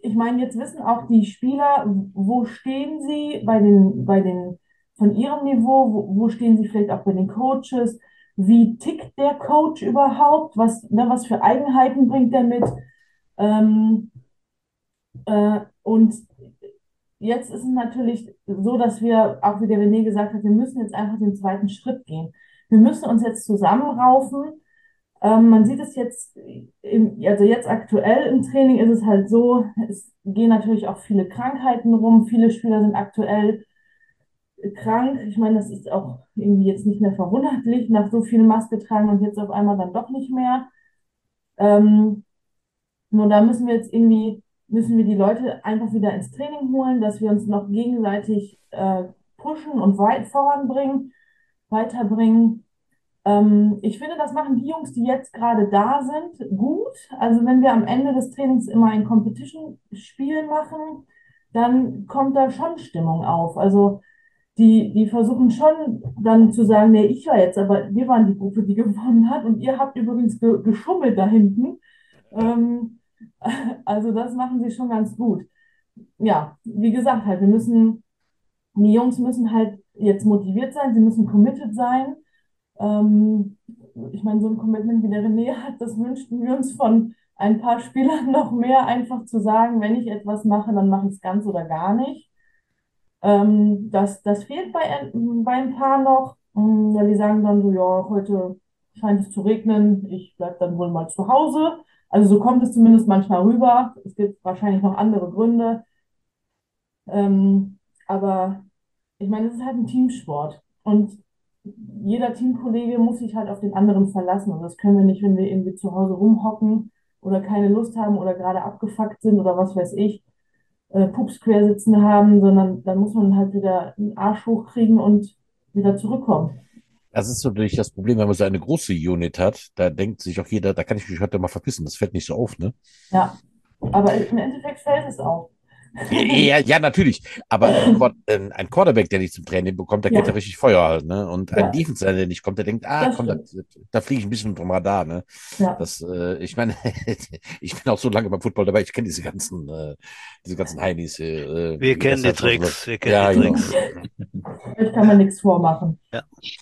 ich meine, jetzt wissen auch die Spieler, wo stehen sie bei den, bei den, von ihrem Niveau, wo, wo stehen sie vielleicht auch bei den Coaches, wie tickt der Coach überhaupt, was, ne, was für Eigenheiten bringt der mit. Ähm, äh, und jetzt ist es natürlich so, dass wir, auch wie der René gesagt hat, wir müssen jetzt einfach den zweiten Schritt gehen. Wir müssen uns jetzt zusammenraufen. Ähm, man sieht es jetzt, im, also jetzt aktuell im Training ist es halt so, es gehen natürlich auch viele Krankheiten rum. Viele Spieler sind aktuell krank. Ich meine, das ist auch irgendwie jetzt nicht mehr verwunderlich, nach so viel Maske tragen und jetzt auf einmal dann doch nicht mehr. Ähm, nur da müssen wir jetzt irgendwie, müssen wir die Leute einfach wieder ins Training holen, dass wir uns noch gegenseitig äh, pushen und weit voranbringen, weiterbringen. Ähm, ich finde, das machen die Jungs, die jetzt gerade da sind, gut. Also wenn wir am Ende des Trainings immer ein Competition-Spiel machen, dann kommt da schon Stimmung auf. Also die, die versuchen schon dann zu sagen, nee, ich war jetzt, aber wir waren die Gruppe, die gewonnen hat und ihr habt übrigens ge geschummelt da hinten. Ähm, also das machen sie schon ganz gut. Ja, wie gesagt, halt, wir müssen, die Jungs müssen halt jetzt motiviert sein, sie müssen committed sein. Ähm, ich meine, so ein Commitment wie der René hat, das wünschten wir uns von ein paar Spielern noch mehr, einfach zu sagen, wenn ich etwas mache, dann mache ich es ganz oder gar nicht. Ähm, das, das fehlt bei, ein- bei ein paar noch, ähm, weil die sagen dann so, ja, heute scheint es zu regnen, ich bleibe dann wohl mal zu Hause. Also so kommt es zumindest manchmal rüber. Es gibt wahrscheinlich noch andere Gründe. Ähm, aber ich meine, es ist halt ein Teamsport. Und jeder Teamkollege muss sich halt auf den anderen verlassen. Und das können wir nicht, wenn wir irgendwie zu Hause rumhocken oder keine Lust haben oder gerade abgefuckt sind oder was weiß ich, äh, Pups quer sitzen haben, sondern dann muss man halt wieder einen Arsch hochkriegen und wieder zurückkommen. Das ist natürlich das Problem, wenn man so eine große Unit hat, da denkt sich auch jeder, da kann ich mich heute mal verpissen, das fällt nicht so auf, ne? Ja, aber im Endeffekt fällt es auch. Ja, ja, natürlich. Aber ein, Quar- ein ein Quarterback, der nicht zum Training bekommt, der kennt ja Ja, richtig Feuer halt, ne? Und ein ja, Defense, der nicht kommt, der denkt, ah, das komm, da, stimmt. da fliege ich ein bisschen vom Radar, ne? Ja, Das, äh, ich meine, ich bin auch so lange beim Football dabei, ich kenne diese ganzen, äh, diese ganzen Heinis, äh, Wir wie kennen das die halt so läuft. Tricks, wir kennen die Ja, genau. Tricks. euch kann man nichts vormachen. Ja,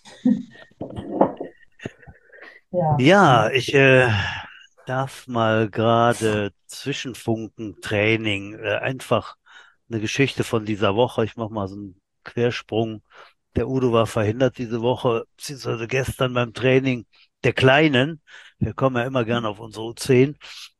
Ja, ja ich äh, darf mal gerade Zwischenfunken Training, äh, einfach eine Geschichte von dieser Woche. Ich mache mal so einen Quersprung. Der Udo war verhindert diese Woche, beziehungsweise gestern beim Training der Kleinen. Wir kommen ja immer gerne auf unsere U zehn.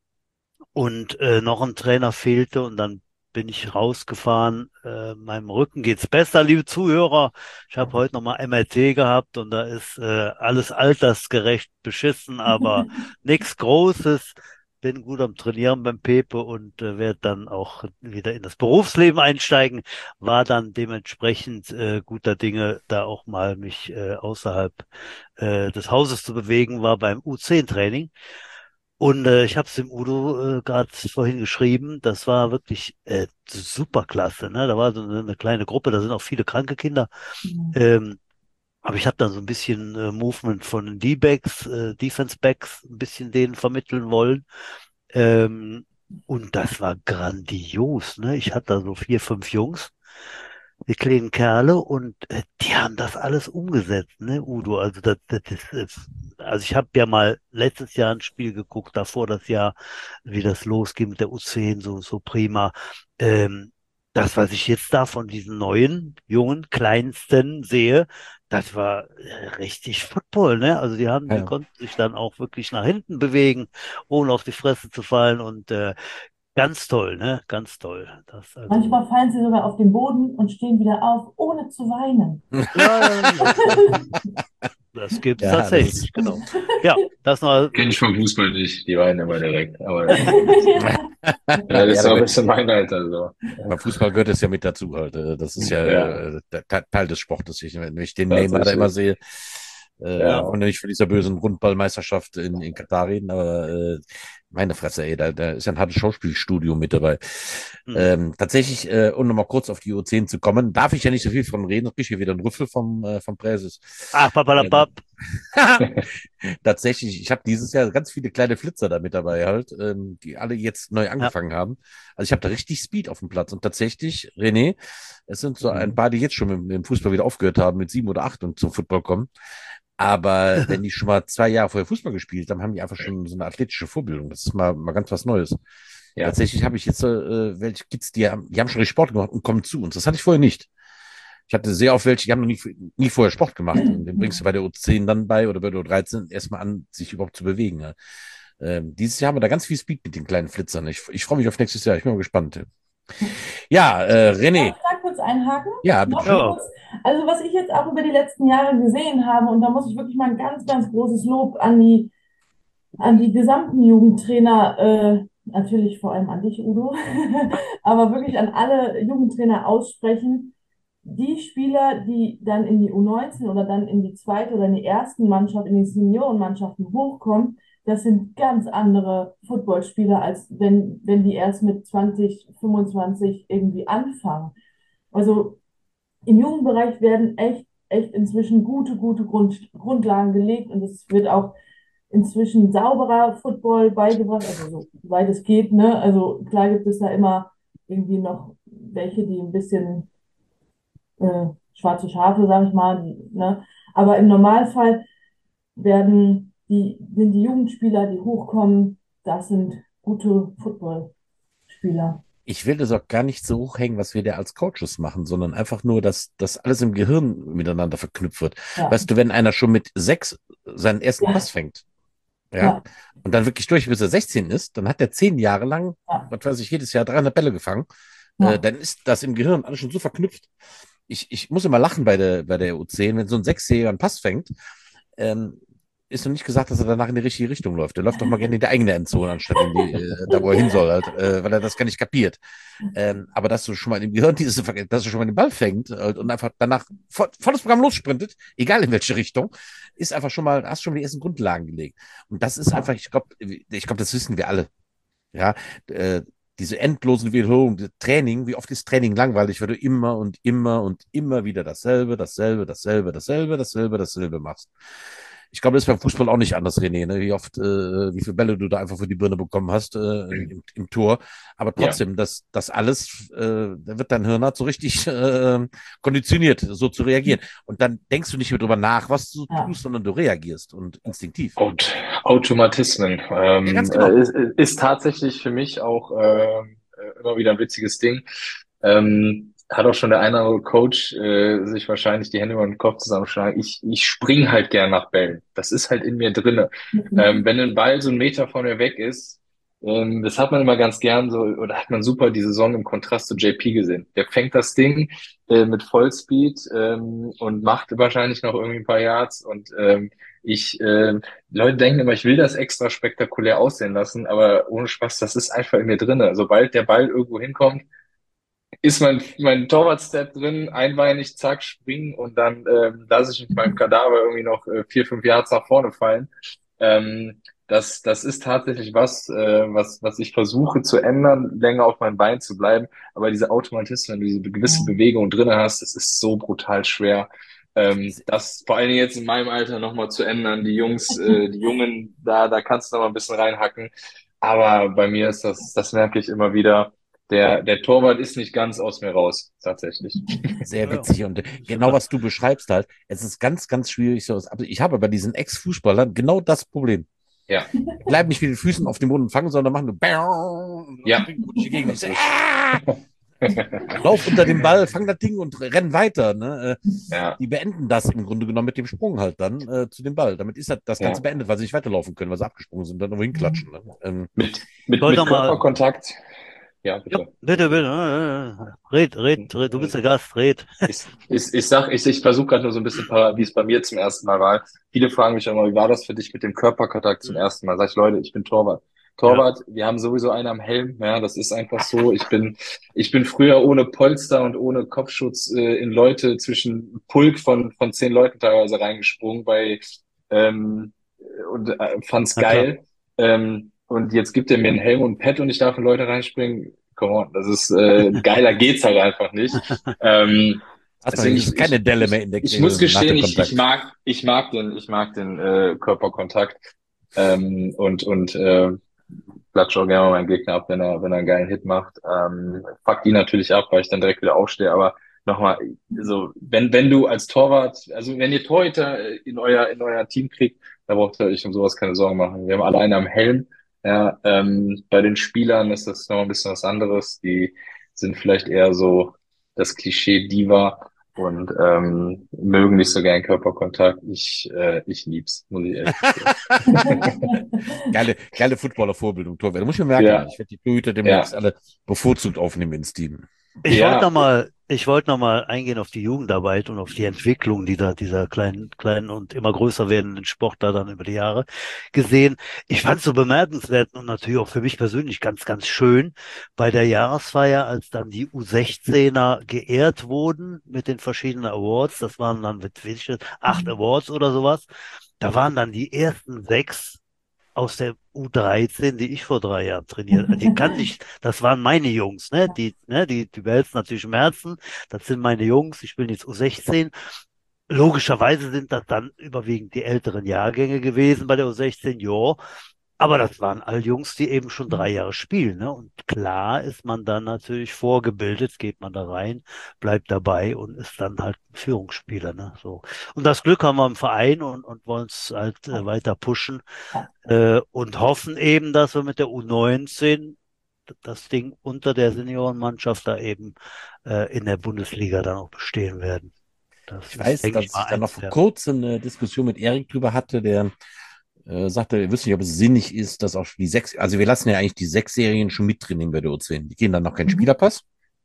Und äh, noch ein Trainer fehlte und dann bin ich rausgefahren. Äh, meinem Rücken geht's besser, liebe Zuhörer. Ich habe heute nochmal M R T gehabt und da ist äh, alles altersgerecht beschissen, aber nichts Großes. Bin gut am Trainieren beim Pepe und äh, werde dann auch wieder in das Berufsleben einsteigen. War dann dementsprechend äh, guter Dinge, da auch mal mich äh, außerhalb äh, des Hauses zu bewegen, war beim U zehn-Training. Und äh, ich habe es dem Udo äh, gerade vorhin geschrieben, das war wirklich äh, super klasse, ne? Da war so eine, eine kleine Gruppe, da sind auch viele kranke Kinder. Ähm, aber ich habe dann so ein bisschen äh, Movement von den D-Backs, äh, Defense Backs, ein bisschen denen vermitteln wollen. Ähm, und das war grandios, ne? Ich hatte da so vier, fünf Jungs, die kleinen Kerle, und äh, die haben das alles umgesetzt, ne, Udo? Also das, das ist, ist also ich habe ja mal letztes Jahr ein Spiel geguckt, davor das Jahr, wie das losging mit der U zehn, so, so prima. Ähm, Das, was ich jetzt da von diesen neuen, jungen, kleinsten sehe, das war äh, richtig Football, ne? Also die haben, die Ja. konnten sich dann auch wirklich nach hinten bewegen, ohne auf die Fresse zu fallen, und äh, ganz toll, ne? Ganz toll. Das also, manchmal fallen sie sogar auf den Boden und stehen wieder auf, ohne zu weinen. ja, ja, das, das gibt's Ja, das, tatsächlich, genau. Ja, das noch. Kenn ich vom Fußball nicht, die weinen immer direkt. Aber ja, Ja, das ist ja, auch ein damit, bisschen mein Alter so. beim Fußball gehört es ja mit dazu halt. äh, Das ist ja Ja, äh, Te- Teil des Sportes. Ich, wenn ich den Neymar da immer tatsächlich. sehe, äh, wir Ja, Ja, wollen ja nicht von dieser bösen Rundballmeisterschaft in, in Katar reden, aber äh, Meine Fresse, ey, da, da ist ja ein hartes Schauspielstudio mit dabei. Hm. Ähm, tatsächlich, äh, um nochmal kurz auf die U zehn zu kommen, darf ich ja nicht so viel von reden, kriege ich hier wieder einen Rüffel vom, äh, vom Präses. Ach, papalapap. Ähm, tatsächlich, ich habe dieses Jahr ganz viele kleine Flitzer da mit dabei halt, ähm, die alle jetzt neu Ja. angefangen haben. Also ich habe da richtig Speed auf dem Platz. Und tatsächlich, René, es sind so ein Mhm. paar, die jetzt schon mit, mit dem Fußball wieder aufgehört haben, mit sieben oder acht und zum Football kommen. Aber wenn die schon mal zwei Jahre vorher Fußball gespielt haben, haben die einfach schon so eine athletische Vorbildung. Das ist mal, mal ganz was Neues. Ja. Tatsächlich habe ich jetzt äh, welche Kids, die haben, die haben schon richtig Sport gemacht und kommen zu uns. Das hatte ich vorher nicht. Ich hatte sehr oft welche, die haben noch nie, nie vorher Sport gemacht. Und den bringst du bei der U zehn dann bei oder bei der U dreizehn erstmal an, sich überhaupt zu bewegen. Ja. Ähm, dieses Jahr haben wir da ganz viel Speed mit den kleinen Flitzern. Ich, ich freue mich auf nächstes Jahr. Ich bin mal gespannt. Ja, äh, Darf René. ich da kurz einhaken? Ja, Noch bitteschön. Ja. kurz. Also was ich jetzt auch über die letzten Jahre gesehen habe, und da muss ich wirklich mal ein ganz, ganz großes Lob an die, an die gesamten Jugendtrainer, äh, natürlich vor allem an dich, Udo, aber wirklich an alle Jugendtrainer aussprechen. Die Spieler, die dann in die U neunzehn oder dann in die zweite oder in die ersten Mannschaft, in die Seniorenmannschaften hochkommen, das sind ganz andere Footballspieler, als wenn, wenn die erst mit zwanzig, fünfundzwanzig irgendwie anfangen. Also im Jugendbereich werden echt, echt inzwischen gute, gute Grund, Grundlagen gelegt und es wird auch inzwischen sauberer Football beigebracht, also so weit es geht, ne? Also klar gibt es da immer irgendwie noch welche, die ein bisschen äh, schwarze Schafe, sag ich mal, die, ne? Aber im Normalfall werden die, sind die Jugendspieler, die hochkommen, das sind gute Footballspieler. Ich will das auch gar nicht so hochhängen, was wir da als Coaches machen, sondern einfach nur, dass das alles im Gehirn miteinander verknüpft wird. Ja, Weißt du, wenn einer schon mit sechs seinen ersten ja, Pass fängt, ja, ja, und dann wirklich durch, bis er sechzehn ist, dann hat er zehn Jahre lang, ja, was weiß ich, jedes Jahr dreihundert Bälle gefangen. Äh, ja, dann ist das im Gehirn alles schon so verknüpft. Ich, ich muss immer lachen bei der, bei der U zehn, wenn so ein Sechsjähriger einen Pass fängt, ähm, ist noch nicht gesagt, dass er danach in die richtige Richtung läuft. Der läuft doch mal gerne in die eigene Endzone, anstatt in die, äh, da wo er hin soll, halt, äh, weil er das gar nicht kapiert. Ähm, aber dass du schon mal im Gehirn diese, dass du schon mal den Ball fängt halt, und einfach danach voll, volles Programm lossprintet, egal in welche Richtung, ist einfach schon mal, hast schon mal die ersten Grundlagen gelegt. Und das ist einfach, ich glaube, ich glaube, das wissen wir alle. Ja, äh, diese endlosen Wiederholungen, das Training, wie oft ist Training langweilig, weil du immer und immer und immer wieder dasselbe, dasselbe, dasselbe, dasselbe, dasselbe, dasselbe machst. Ich glaube, das ist beim Fußball auch nicht anders, René, ne? Wie oft, äh, wie viele Bälle du da einfach für die Birne bekommen hast äh, im, im Tor. Aber Ja. trotzdem, das, das alles, äh, da wird dein Hirn halt so richtig äh, konditioniert, so zu reagieren. Und dann denkst du nicht mehr drüber nach, was du ja. tust, sondern du reagierst und instinktiv. Aut Automatismen. Ja, Ähm, ganz genau. äh, ist, ist tatsächlich für mich auch ähm, äh, immer wieder ein witziges Ding. Ähm, hat auch schon der eine oder andere Coach äh, sich wahrscheinlich die Hände über den Kopf zusammenschlagen. Ich, ich spring halt gern nach Bällen. Das ist halt in mir drinne. Ähm, wenn ein Ball so einen Meter von mir weg ist, ähm, das hat man immer ganz gern so, oder hat man super die Saison im Kontrast zu J P gesehen. Der fängt das Ding äh, mit Vollspeed ähm, und macht wahrscheinlich noch irgendwie ein paar Yards und ähm, ich, äh, Leute denken immer, ich will das extra spektakulär aussehen lassen, aber ohne Spaß, das ist einfach in mir drinne. Sobald der Ball irgendwo hinkommt, ist mein, mein Torwart-Step drin, einbeinig, zack, springen und dann ähm, lasse ich mit meinem Kadaver irgendwie noch äh, vier, fünf Yards nach vorne fallen. Ähm, das, das ist tatsächlich was, äh, was, was ich versuche zu ändern, länger auf meinem Bein zu bleiben. Aber diese Automatismen, wenn du diese gewisse Bewegung drinne hast, das ist so brutal schwer. Ähm, das vor allen Dingen jetzt in meinem Alter nochmal zu ändern. Die Jungs, äh, die Jungen, da, da kannst du noch mal ein bisschen reinhacken. Aber bei mir ist das, das merke ich immer wieder. Der, der Torwart ist nicht ganz aus mir raus, tatsächlich. Sehr Ja, witzig. Und genau super. was du beschreibst halt, es ist ganz, ganz schwierig. So, ich habe bei diesen Ex-Fußballern genau das Problem. Ja, Die bleiben nicht mit den Füßen auf dem Boden fangen, sondern machen nur Bäum, ja. springen rutschen gegen dich. Ah! Lauf unter dem Ball, fang das Ding und renn weiter. Ne? Äh, Ja, Die beenden das im Grunde genommen mit dem Sprung halt dann äh, zu dem Ball. Damit ist das, das Ganze ja. beendet, weil sie nicht weiterlaufen können, weil sie abgesprungen sind und dann irgendwo hinklatschen. Ne? Ähm, Mit, Ich mit, wollte mit noch mal, Körperkontakt. Ja, ja, bitte. bitte, bitte, äh, äh, red, red, red, du bist der Gast, red. Ich, ich, ich sag, ich, ich versuche gerade nur so ein bisschen, par- wie es bei mir zum ersten Mal war. Viele fragen mich immer, wie war das für dich mit dem Körperkontakt zum Mhm. ersten Mal? Sag ich, Leute, ich bin Torwart. Ja, Torwart, wir haben sowieso einen am Helm, ja, das ist einfach so. Ich bin, ich bin früher ohne Polster und ohne Kopfschutz äh, in Leute zwischen Pulk von von zehn Leuten teilweise reingesprungen bei ähm, und äh, fand's na klar. geil. Ähm, und jetzt gibt er mir einen Helm und ein Pad und ich darf in Leute reinspringen. Come on, das ist äh, geiler geht's halt einfach nicht. Ähm, Hast du deswegen eigentlich ich, keine ich, Delle mehr ich, in der ich muss Kehle nach gestehen, dem ich, ich Kontakt? mag, ich mag den, ich mag den äh, Körperkontakt ähm, und und äh, klatsche auch gerne mal meinen Gegner ab, wenn er, wenn er einen geilen Hit macht. Ähm, fuck ihn natürlich ab, weil ich dann direkt wieder aufstehe. Aber nochmal, so, wenn, wenn du als Torwart, also wenn ihr Torhüter in euer, in euer Team kriegt, da braucht ihr euch um sowas keine Sorgen machen. Wir haben alle einen am Helm. Ja, ähm, bei den Spielern ist das noch ein bisschen was anderes. Die sind vielleicht eher so das Klischee Diva und ähm, mögen nicht so gern Körperkontakt. Ich, äh, ich lieb's, muss ich ehrlich gestehen. Geile, geile Footballer-Vorbildung, Torwart. Da muss ich mir merken, Ja, ich werde die Torhüter demnächst ja. alle bevorzugt aufnehmen ins Team. Ich wollte Ja, noch mal, ich wollte noch mal eingehen auf die Jugendarbeit und auf die Entwicklung dieser, dieser kleinen, kleinen und immer größer werdenden Sportler dann über die Jahre gesehen. Ich fand es so bemerkenswert und natürlich auch für mich persönlich ganz, ganz schön bei der Jahresfeier, als dann die U sechzehner geehrt wurden mit den verschiedenen Awards. Das waren dann mit welche, acht Awards oder sowas. Da waren dann die ersten sechs aus der U dreizehn, die ich vor drei Jahren trainiert. Die kann ich, das waren meine Jungs, ne? Die, ne, die, die behältst natürlich im Herzen. Das sind meine Jungs. Ich bin jetzt U sechzehn. Logischerweise sind das dann überwiegend die älteren Jahrgänge gewesen bei der U sechzehn, ja. Aber das waren all Jungs, die eben schon drei Jahre spielen, ne? Und klar ist man dann natürlich vorgebildet, geht man da rein, bleibt dabei und ist dann halt Führungsspieler, ne? So. Und das Glück haben wir im Verein und, und wollen es halt äh, weiter pushen äh, und hoffen eben, dass wir mit der U neunzehn das Ding unter der Seniorenmannschaft da eben äh, in der Bundesliga dann auch bestehen werden. Das Ich ist, weiß, denke ich dass mal, ich da noch eins vor der. kurzem eine Diskussion mit Erik drüber hatte, der äh, sagte, ihr wisst nicht, ob es sinnig ist, dass auch die sechs, also wir lassen ja eigentlich die Sechsjährigen schon mittrainieren bei der U zehn. Die kriegen dann noch keinen Spielerpass,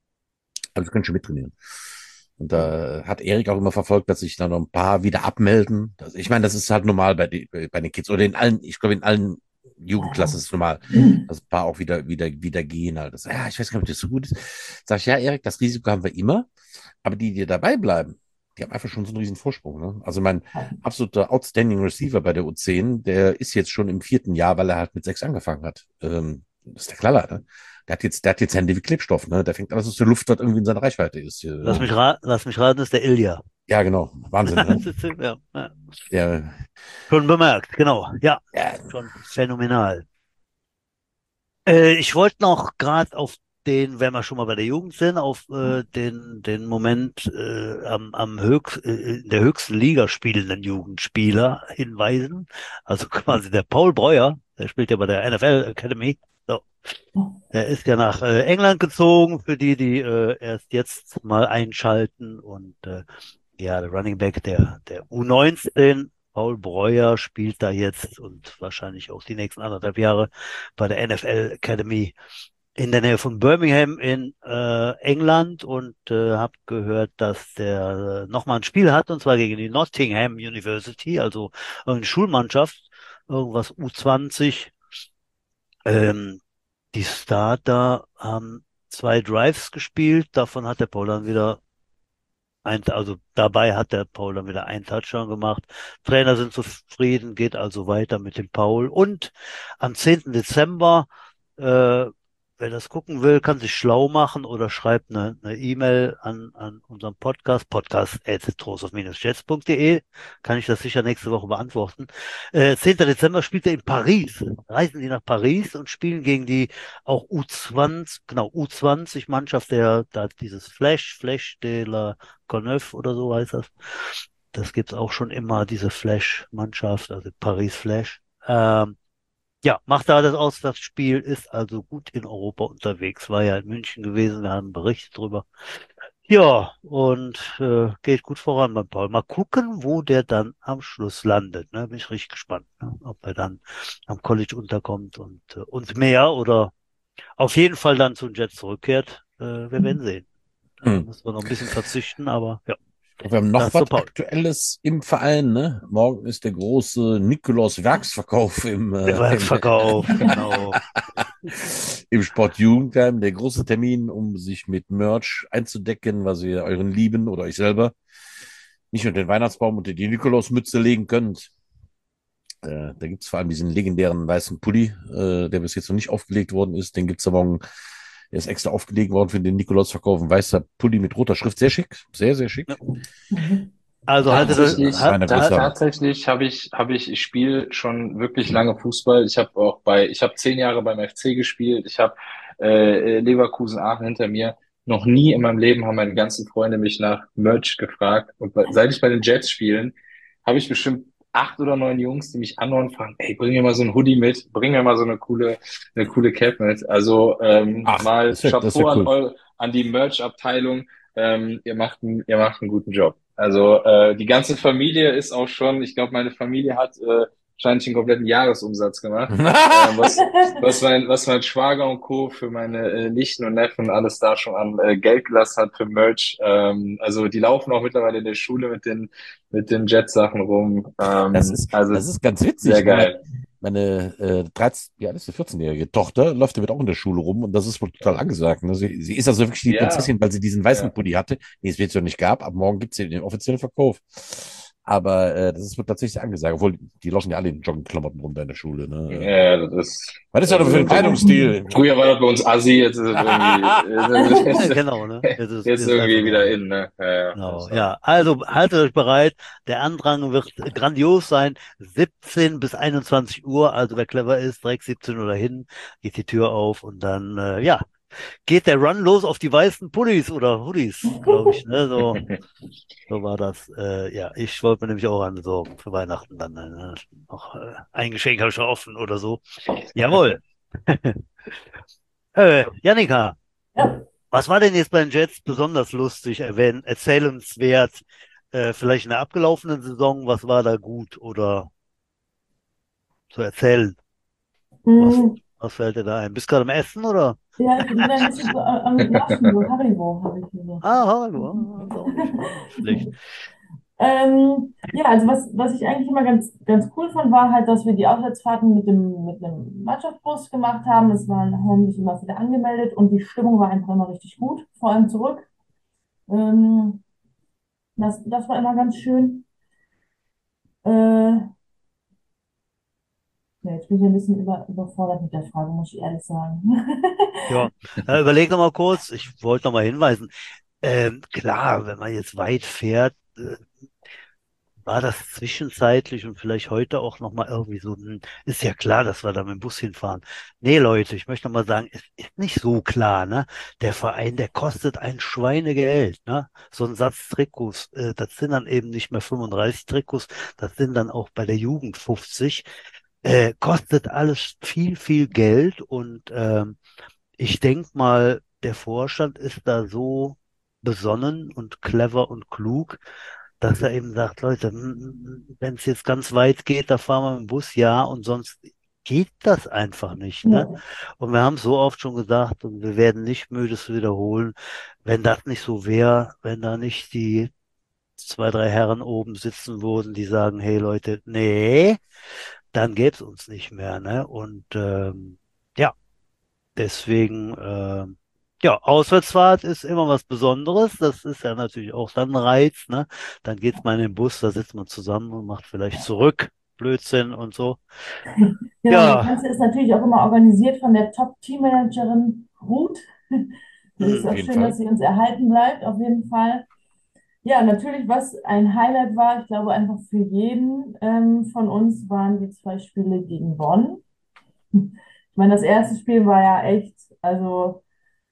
aber sie können schon mittrainieren. Und da hat Erik auch immer verfolgt, dass sich da noch ein paar wieder abmelden. Das, ich meine, das ist halt normal bei, die, bei den Kids oder in allen, ich glaube, in allen Jugendklassen ist es normal, dass ein paar auch wieder, wieder, wieder gehen halt. Das, ja, ich weiß gar nicht, ob das so gut ist. Sag ich, ja, Erik, das Risiko haben wir immer, aber die, die dabei bleiben, die haben einfach schon so einen riesen Vorsprung. Ne? Also mein absoluter Outstanding Receiver bei der U zehn, der ist jetzt schon im vierten Jahr, weil er halt mit sechs angefangen hat. Ähm, das ist der Knaller, ne? Der hat jetzt, der hat jetzt Hände wie Klebstoff, ne? Der fängt an, dass es der Luft dort irgendwie in seiner Reichweite ist. Lass mich Ähm, raten, lass mich raten, ist der Ilja. ja, genau. Wahnsinn, ne? Das ist, ja, ja. Der, Schon bemerkt, genau. Ja, ja, schon phänomenal. Äh, ich wollte noch gerade auf den, wenn wir schon mal bei der Jugend sind, auf äh, den, den Moment äh, am, am höchst, äh, in der höchsten Liga spielenden Jugendspieler hinweisen. Also quasi der Paul Breuer, der spielt ja bei der N F L Academy. So. Er ist ja nach äh, England gezogen, für die, die äh, erst jetzt mal einschalten. Und äh, ja, der Running Back der, der U neunzehn, Paul Breuer, spielt da jetzt und wahrscheinlich auch die nächsten anderthalb Jahre bei der N F L Academy in der Nähe von Birmingham in äh, England und äh, habe gehört, dass der äh, nochmal ein Spiel hat, und zwar gegen die Nottingham University, also eine Schulmannschaft, irgendwas U zwanzig. Ähm, Die Starter haben zwei Drives gespielt, davon hat der Paul dann wieder ein, also dabei hat der Paul dann wieder einen Touchdown gemacht. Trainer sind zufrieden, geht also weiter mit dem Paul. Und am zehnten Dezember, äh, wer das gucken will, kann sich schlau machen oder schreibt eine eine E-Mail an, an unseren Podcast, podcast at trostorf-jets punkt de. Kann ich das sicher nächste Woche beantworten. Äh, zehnten Dezember spielt er in Paris. Reisen die nach Paris und spielen gegen die auch U zwanzig, genau, U zwanzig Mannschaft, der, da dieses Flash, Flash de la Courneuve oder so heißt das. Das gibt's auch schon immer, diese Flash-Mannschaft, also Paris Flash. Ähm, ja, macht da das aus, das Spiel ist also gut in Europa unterwegs. War ja in München gewesen, wir haben einen Bericht drüber. Ja, und äh, geht gut voran beim Paul. Mal gucken, wo der dann am Schluss landet. Ne? Bin ich richtig gespannt, ne? Ob er dann am College unterkommt und, äh, und mehr oder auf jeden Fall dann zu den Jets zurückkehrt. Äh, wir werden sehen. Da hm. müssen wir noch ein bisschen verzichten, aber ja, Wir haben noch das zu was Paul. Aktuelles im Verein, ne? Morgen ist der große Nikolaus Werksverkauf im, Der äh, im, Werksverkauf, genau. im Sportjugendheim. Der große Termin, um sich mit Merch einzudecken, was ihr euren Lieben oder euch selber nicht nur den Weihnachtsbaum unter die Nikolausmütze legen könnt. Äh, da gibt es vor allem diesen legendären weißen Pulli, äh, der bis jetzt noch nicht aufgelegt worden ist. Den gibt es aber morgen, der ist extra aufgelegt worden für den Nikolausverkauf. Ein weißer Pulli mit roter Schrift, sehr schick, sehr, sehr Ja. schick. Mhm. Also haltet euch, Tatsächlich, ha, Meiner ta Größe ha, haben. tatsächlich habe ich, habe ich, ich spiele schon wirklich lange Fußball. Ich habe auch bei, ich habe zehn Jahre beim F C gespielt. Ich habe äh, Leverkusen Aachen hinter mir. Noch nie in meinem Leben haben meine ganzen Freunde mich nach Merch gefragt. Und bei, seit ich bei den Jets spielen, habe ich bestimmt acht oder neun Jungs, die mich anhauen und fragen, ey, bring mir mal so ein Hoodie mit, bring mir mal so eine coole, eine coole Cap mit. Also ähm, Ach, mal das wäre das wär Chapeau an cool. eure, an die Merch-Abteilung. Ähm, ihr macht einen, ihr macht einen guten Job. Also äh, die ganze Familie ist auch schon, ich glaube, meine Familie hat äh, wahrscheinlich einen kompletten Jahresumsatz gemacht. Ähm, was, was mein, was mein Schwager und Co. für meine äh, Nichten und Neffen alles da schon an äh, Geld gelassen hat für Merch. Ähm, also die laufen auch mittlerweile in der Schule mit den mit den Jet-Sachen rum. Das Ähm, ist, also das ist ganz sehr witzig. Ne? Mein, geil. meine äh, dreizehn, ja, das ist eine vierzehnjährige Tochter, läuft damit auch in der Schule rum und das ist wohl total angesagt. Ne? Sie, sie ist also wirklich die Ja, Prinzessin, weil sie diesen weißen ja. Pulli hatte, den es jetzt noch nicht gab. Ab morgen gibt es den offiziellen Verkauf. Aber äh, das ist wohl tatsächlich angesagt, obwohl die laufen ja alle in Joggenklamotten rum da in der Schule. Ne? Ja, das ist, Was ist das denn für also ein das, Kleidungsstil? früher war das bei uns Assi, jetzt ist es irgendwie, ja, jetzt, genau, ne? Jetzt ist, jetzt ist einfach irgendwie wieder normal. in, ne? Ja, ja, das Genau, war, ja. Also haltet euch bereit. Der Andrang wird grandios sein. siebzehn bis einundzwanzig Uhr. Also wer clever ist, direkt siebzehn Uhr dahin, geht die Tür auf und dann, äh, ja, geht der Run los auf die weißen Pullis oder Hoodies, glaube ich, ne? So, so war das. Äh, ja, ich wollte mir nämlich auch an so für Weihnachten dann äh, noch äh, ein Geschenk habe ich schon offen oder so. Jawohl. Äh, Jannika, Ja. was war denn jetzt bei den Jets besonders lustig, erwähnen, erzählenswert? Äh, vielleicht in der abgelaufenen Saison, was war da gut oder zu erzählen? Was, Mm, was fällt dir da ein? Bist du gerade am Essen oder? ja, ich bin ein bisschen so am am Naschen, so Haribo habe ich hier so. Ah, hallo, ah, ist auch nicht, auch nicht schlecht. Ähm, ja, also was, was ich eigentlich immer ganz, ganz cool fand, war halt, dass wir die Auswärtsfahrten mit dem, mit einem Mannschaftsbus gemacht haben. Es waren, haben sich immer viele angemeldet und die Stimmung war einfach immer richtig gut, vor allem zurück. Ähm, das, das war immer ganz schön. Äh, ja, jetzt bin ich ein bisschen über, überfordert mit der Frage, muss ich ehrlich sagen. Ja, äh, überleg noch mal kurz. Ich wollte noch mal hinweisen. Ähm, klar, wenn man jetzt weit fährt, äh, war das zwischenzeitlich und vielleicht heute auch noch mal irgendwie so, hm, ist ja klar, dass wir da mit dem Bus hinfahren. Nee, Leute, ich möchte noch mal sagen, es ist nicht so klar, ne? Der Verein, der kostet ein Schweinegeld, ne? So ein Satz Trikots, äh, das sind dann eben nicht mehr fünfunddreißig Trikots, das sind dann auch bei der Jugend fünfzig. Äh, kostet alles viel, viel Geld und ähm, ich denke mal, der Vorstand ist da so besonnen und clever und klug, dass er eben sagt, Leute, wenn es jetzt ganz weit geht, da fahren wir mit dem Bus, ja, und sonst geht das einfach nicht, ne? Ja, Und wir haben so oft schon gesagt, und wir werden nicht müde es zu wiederholen, wenn das nicht so wäre, wenn da nicht die zwei, drei Herren oben sitzen würden, die sagen, hey Leute, nee, dann gäbe es uns nicht mehr, ne? Und ähm, ja, deswegen, ähm, ja, Auswärtsfahrt ist immer was Besonderes. Das ist ja natürlich auch dann ein Reiz, ne? Dann geht's mal in den Bus, da sitzt man zusammen und macht vielleicht zurück Blödsinn und so. genau. Und das Ja, Ganze ist natürlich auch immer organisiert von der Top-Teammanagerin Ruth. Das ist hm, auch Auf jeden schön, Fall. dass sie uns erhalten bleibt, auf jeden Fall. Ja, natürlich, was ein Highlight war, ich glaube einfach für jeden ähm, von uns, waren die zwei Spiele gegen Bonn. Ich meine, das erste Spiel war ja echt, also,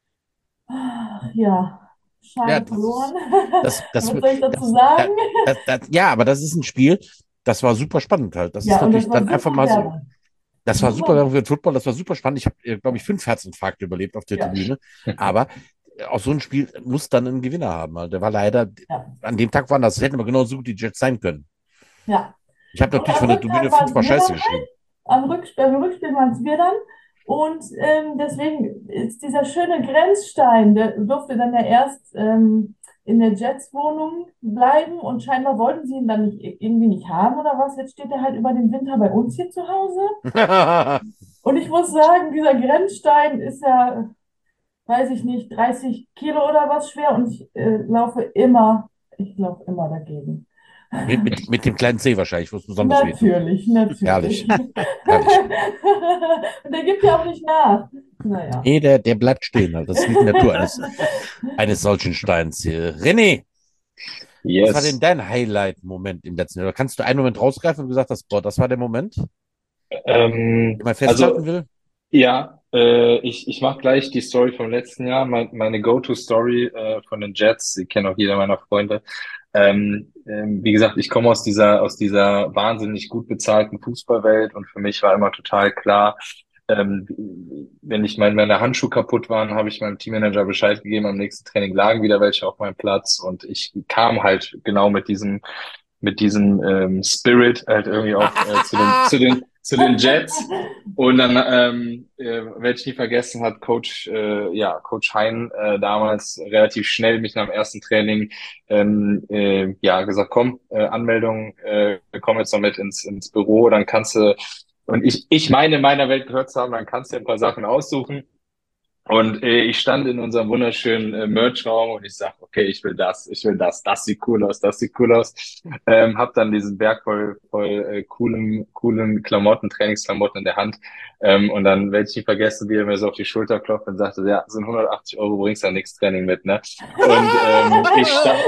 ja, Ja, schade das ist, verloren. das, das, Was soll ich dazu das, sagen? das, das, das, ja, aber das ist ein Spiel, das war super spannend halt. Das ist Ja, und das natürlich war dann einfach super mal so, Werbung. das war super Super, Werbung für den Football, das war super spannend. Ich habe, glaube ich, fünf Herzinfarkte überlebt auf der ja, Tribüne. Aber aus so einem Spiel muss dann ein Gewinner haben. Halt. Der war leider, ja, an dem Tag waren das, das hätten aber genauso gut die Jets sein können. ja. Ich habe Und natürlich am von der Rücktag Tribüne waren es fünfmal wir Scheiße dann. geschrieben. Am Rückspiel, beim Rückspiel waren es wir dann. Und ähm, deswegen ist dieser schöne Grenzstein, der durfte dann ja erst ähm, in der Jets-Wohnung bleiben und scheinbar wollten sie ihn dann nicht, irgendwie nicht haben oder was. Jetzt steht er halt über den Winter bei uns hier zu Hause. Und ich muss sagen, dieser Grenzstein ist ja, weiß ich nicht, dreißig Kilo oder was schwer und ich äh, laufe immer, ich laufe immer dagegen. Mit, mit, mit dem kleinen C wahrscheinlich, wo es besonders wehtut. Natürlich, natürlich. Herrlich. Herrlich. Und der gibt ja auch nicht nach. Naja. Nee, der, der bleibt stehen. Also das liegt in der Natur eines, eines solchen Steins hier. René, was war denn Yes. dein Highlight-Moment im letzten Jahr? Oder kannst du einen Moment rausgreifen und gesagt hast, boah, das war der Moment, den Ähm, man also festhalten will? ja, äh, ich, ich mache gleich die Story vom letzten Jahr, mein, meine Go-To-Story äh, von den Jets. Sie kennen auch jeder meiner Freunde. Ähm, ähm, wie gesagt, ich komme aus dieser aus dieser wahnsinnig gut bezahlten Fußballwelt und für mich war immer total klar, ähm, wenn ich mein, meine Handschuhe kaputt waren, habe ich meinem Teammanager Bescheid gegeben. Am nächsten Training lagen wieder welche auf meinem Platz und ich kam halt genau mit diesem mit diesem ähm, Spirit halt irgendwie auch äh, zu den zu den zu den Jets. Und dann ähm, äh, werde ich nie vergessen, hat Coach äh, ja Coach Hein äh, damals relativ schnell mich nach dem ersten Training ähm, äh, ja gesagt, komm, äh, Anmeldung, äh, komm jetzt noch mit ins ins Büro, dann kannst du und ich ich meine in meiner Welt gehört zu haben, dann kannst du dir ein paar Sachen aussuchen. Und äh, ich stand in unserem wunderschönen äh, Merch-Raum und ich sag, okay, ich will das, ich will das, das sieht cool aus, das sieht cool aus. Ähm, hab dann diesen Berg voll, voll äh, coolen, coolen Klamotten, Trainingsklamotten in der Hand. Ähm, und dann werde ich nicht vergessen, wie er mir so auf die Schulter klopft und sagte, ja, sind hundertachtzig Euro, bringst du nächstes Training mit, ne? Und ähm, ich stand,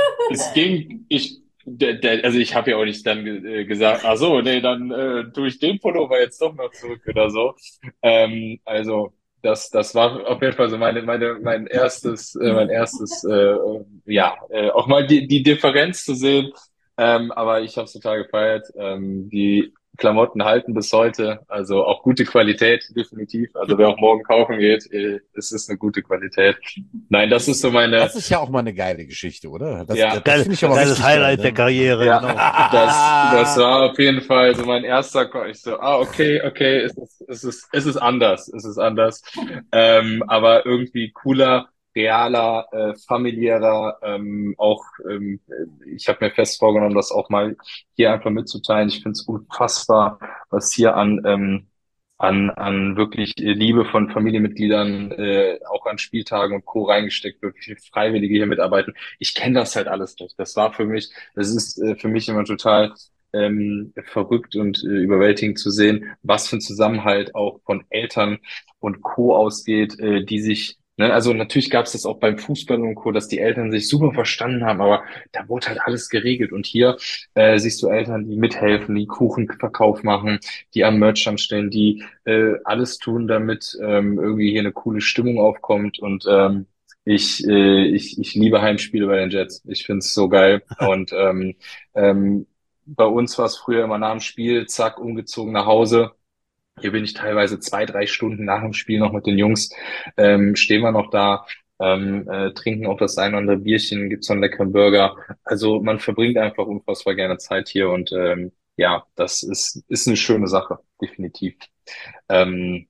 es ging, ich, der, der, also ich habe ja auch nicht dann ge- äh, gesagt, ach so, nee, dann äh, tue ich den Pullover jetzt doch noch zurück oder so. Ähm, also das, das war auf jeden Fall so meine, meine, mein erstes, äh, mein erstes, äh, ja, äh, auch mal die, die Differenz zu sehen. Ähm, aber ich habe es total gefeiert. Ähm, die Klamotten halten bis heute, also auch gute Qualität, definitiv. Also wer auch morgen kaufen geht, äh, es ist eine gute Qualität. Nein, das ist so meine, Das ist ja auch mal eine geile Geschichte, oder? Das, ja, das, das Geil, finde ich aber das, geiles richtig geil, Highlight der ne? Karriere, ja, genau. das, das war auf jeden Fall so mein erster, Ko- ich so, ah, okay, okay, es ist, es ist, es ist anders, es ist anders, ähm, aber irgendwie cooler, realer, äh, familiärer, ähm, auch, ähm, ich habe mir fest vorgenommen, das auch mal hier einfach mitzuteilen. Ich finde es unfassbar, was hier an, ähm, an, an wirklich Liebe von Familienmitgliedern, äh, auch an Spieltagen und Co. reingesteckt wird, wie viele Freiwillige hier mitarbeiten. Ich kenne das halt alles nicht. Das war für mich, das ist äh, für mich immer total ähm, verrückt und äh, überwältigend zu sehen, was für ein Zusammenhalt auch von Eltern und Co. ausgeht, äh, die sich, ne, also natürlich gab es das auch beim Fußball und Co., dass die Eltern sich super verstanden haben, aber da wurde halt alles geregelt. Und hier äh, siehst du Eltern, die mithelfen, die Kuchenverkauf machen, die am Merchstand stehen, die äh, alles tun, damit ähm, irgendwie hier eine coole Stimmung aufkommt und ähm, ich, äh, ich, ich liebe Heimspiele bei den Jets. Ich find's so geil. Und ähm, ähm, bei uns war es früher immer nach dem Spiel, zack, umgezogen nach Hause. Hier bin ich teilweise zwei, drei Stunden nach dem Spiel noch mit den Jungs. Ähm, stehen wir noch da, ähm, äh, trinken auch das ein oder andere Bierchen, gibt's noch einen leckeren Burger. Also man verbringt einfach unfassbar gerne Zeit hier und ähm, ja, das ist, ist eine schöne Sache, definitiv. Ähm,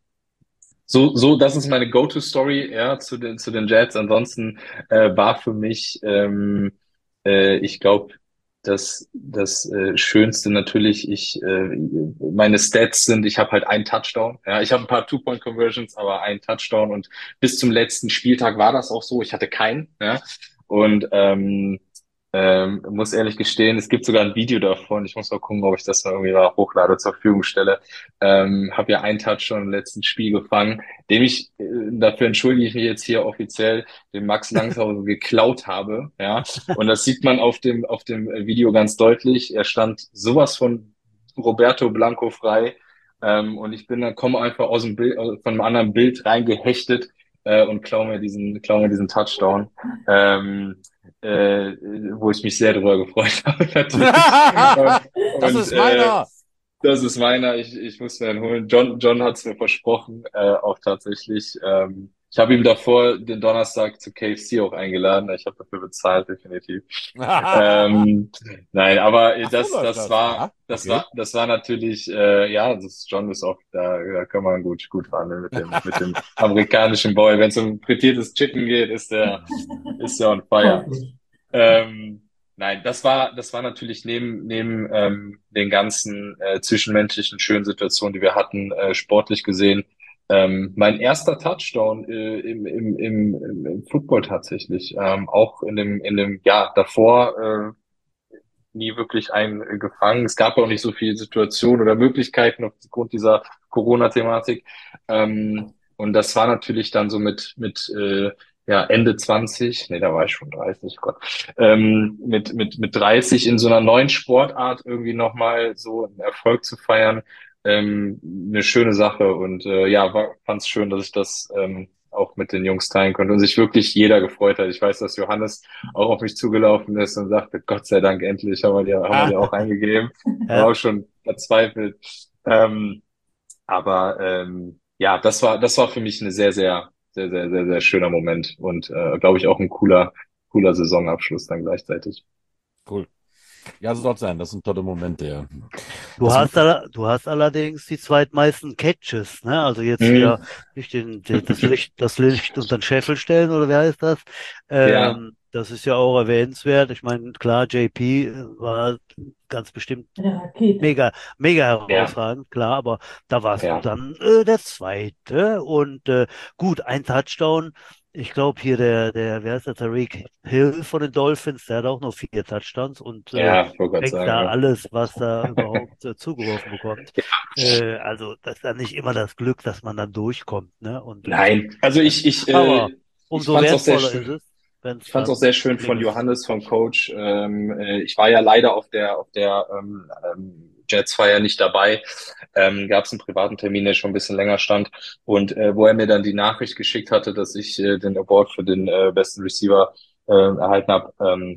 so, so, das ist meine Go-To-Story, ja, zu den, zu den Jets. Ansonsten äh, war für mich, ähm, äh, ich glaube, das, das äh, Schönste natürlich, ich, äh, meine Stats sind, ich habe halt einen Touchdown. Ja, ich habe ein paar Two-Point-Conversions, aber einen Touchdown und bis zum letzten Spieltag war das auch so. Ich hatte keinen, ja. Und ähm, ähm, muss ehrlich gestehen, es gibt sogar ein Video davon. Ich muss mal gucken, ob ich das noch irgendwie mal hochlade zur Verfügung stelle. Ähm, habe ja einen Touchdown im letzten Spiel gefangen, dem ich, äh, dafür entschuldige ich mich jetzt hier offiziell, den Max Langshausen geklaut habe. Ja, und das sieht man auf dem auf dem Video ganz deutlich. Er stand sowas von Roberto Blanco frei. Ähm, und ich bin dann komme einfach aus dem Bild, von einem anderen Bild reingehechtet äh, und klaue mir diesen, klaue mir diesen Touchdown. Ähm, äh, Wo ich mich sehr darüber gefreut habe, natürlich. Das Und ist äh, meiner. das ist meiner, ich, ich muss mir den holen. John, John hat es mir versprochen, äh, auch tatsächlich. Ähm, ich habe ihm davor den Donnerstag zu K F C auch eingeladen. Ich habe dafür bezahlt, definitiv. Ähm, nein, aber Ach, so das, läuft das das. war, Ja, das okay. war, das war natürlich, äh, ja, das John ist auch, da, da kann man gut, gut verhandeln mit dem, mit dem amerikanischen Boy. Wenn es um frittiertes Chicken geht, ist der, ist der on fire. Käuflich. Ähm, nein, das war, das war natürlich neben, neben ähm, den ganzen äh, zwischenmenschlichen schönen Situationen, die wir hatten, äh, sportlich gesehen, ähm, mein erster Touchdown äh, im, im, im, im, im Football tatsächlich. Ähm, auch in dem, in dem Jahr davor. Äh, nie wirklich einen äh, gefangen. Es gab auch nicht so viele Situationen oder Möglichkeiten aufgrund dieser Corona-Thematik. Ähm, und das war natürlich dann so mit, mit äh, ja, Ende zwanzig, nee, da war ich schon dreißig, Gott, ähm, mit, mit, mit dreißig in so einer neuen Sportart irgendwie nochmal so einen Erfolg zu feiern, ähm, eine schöne Sache. Und äh, ja, war, fand's schön, dass ich das ähm, auch mit den Jungs teilen konnte und sich wirklich jeder gefreut hat. Ich weiß, dass Johannes auch auf mich zugelaufen ist und sagte, Gott sei Dank, endlich haben wir dir, haben wir Ah, dir auch eingegeben. War Ja, auch schon verzweifelt. Ähm, aber ähm, ja, das war, das war für mich eine sehr, sehr, sehr, sehr, sehr, sehr schöner Moment und äh, glaube ich auch ein cooler, cooler Saisonabschluss dann gleichzeitig. cool. Ja, so soll es sein. Das sind tolle Momente, ja. du Das, hast, alla- du hast allerdings die zweitmeisten Catches, ne? Also jetzt hier Mhm. nicht den, den, das Licht, das Licht unter den Scheffel stellen oder wie heißt das? Ja, Ähm, das ist ja auch erwähnenswert. Ich meine, klar, J P war ganz bestimmt Eine Rakete. mega, mega ja, herausragend, klar, aber da warst du ja, dann äh, der Zweite und äh, gut, ein Touchdown. Ich glaube hier der, der, wer ist der, Tariq Hill von den Dolphins, der hat auch nur vier Touchdowns und äh, ja, ich wollte gerade fängt sagen, da ja. alles, was da überhaupt äh, zugeworfen bekommt. Äh, also das ist dann nicht immer das Glück, dass man dann durchkommt, ne? Und, und so. Nein, also ich, ich, Aber äh, ich umso fand es auch sehr wertvoller ist schön. es, wenn Ich es fand es auch dann sehr schön von klingelt. Johannes, vom Coach. Ähm, äh, ich war ja leider auf der auf der ähm, ähm, Jets-Feier nicht dabei. Ähm, Gab es einen privaten Termin, der schon ein bisschen länger stand. Und äh, wo er mir dann die Nachricht geschickt hatte, dass ich äh, den Award für den äh, besten Receiver äh, erhalten habe, ähm,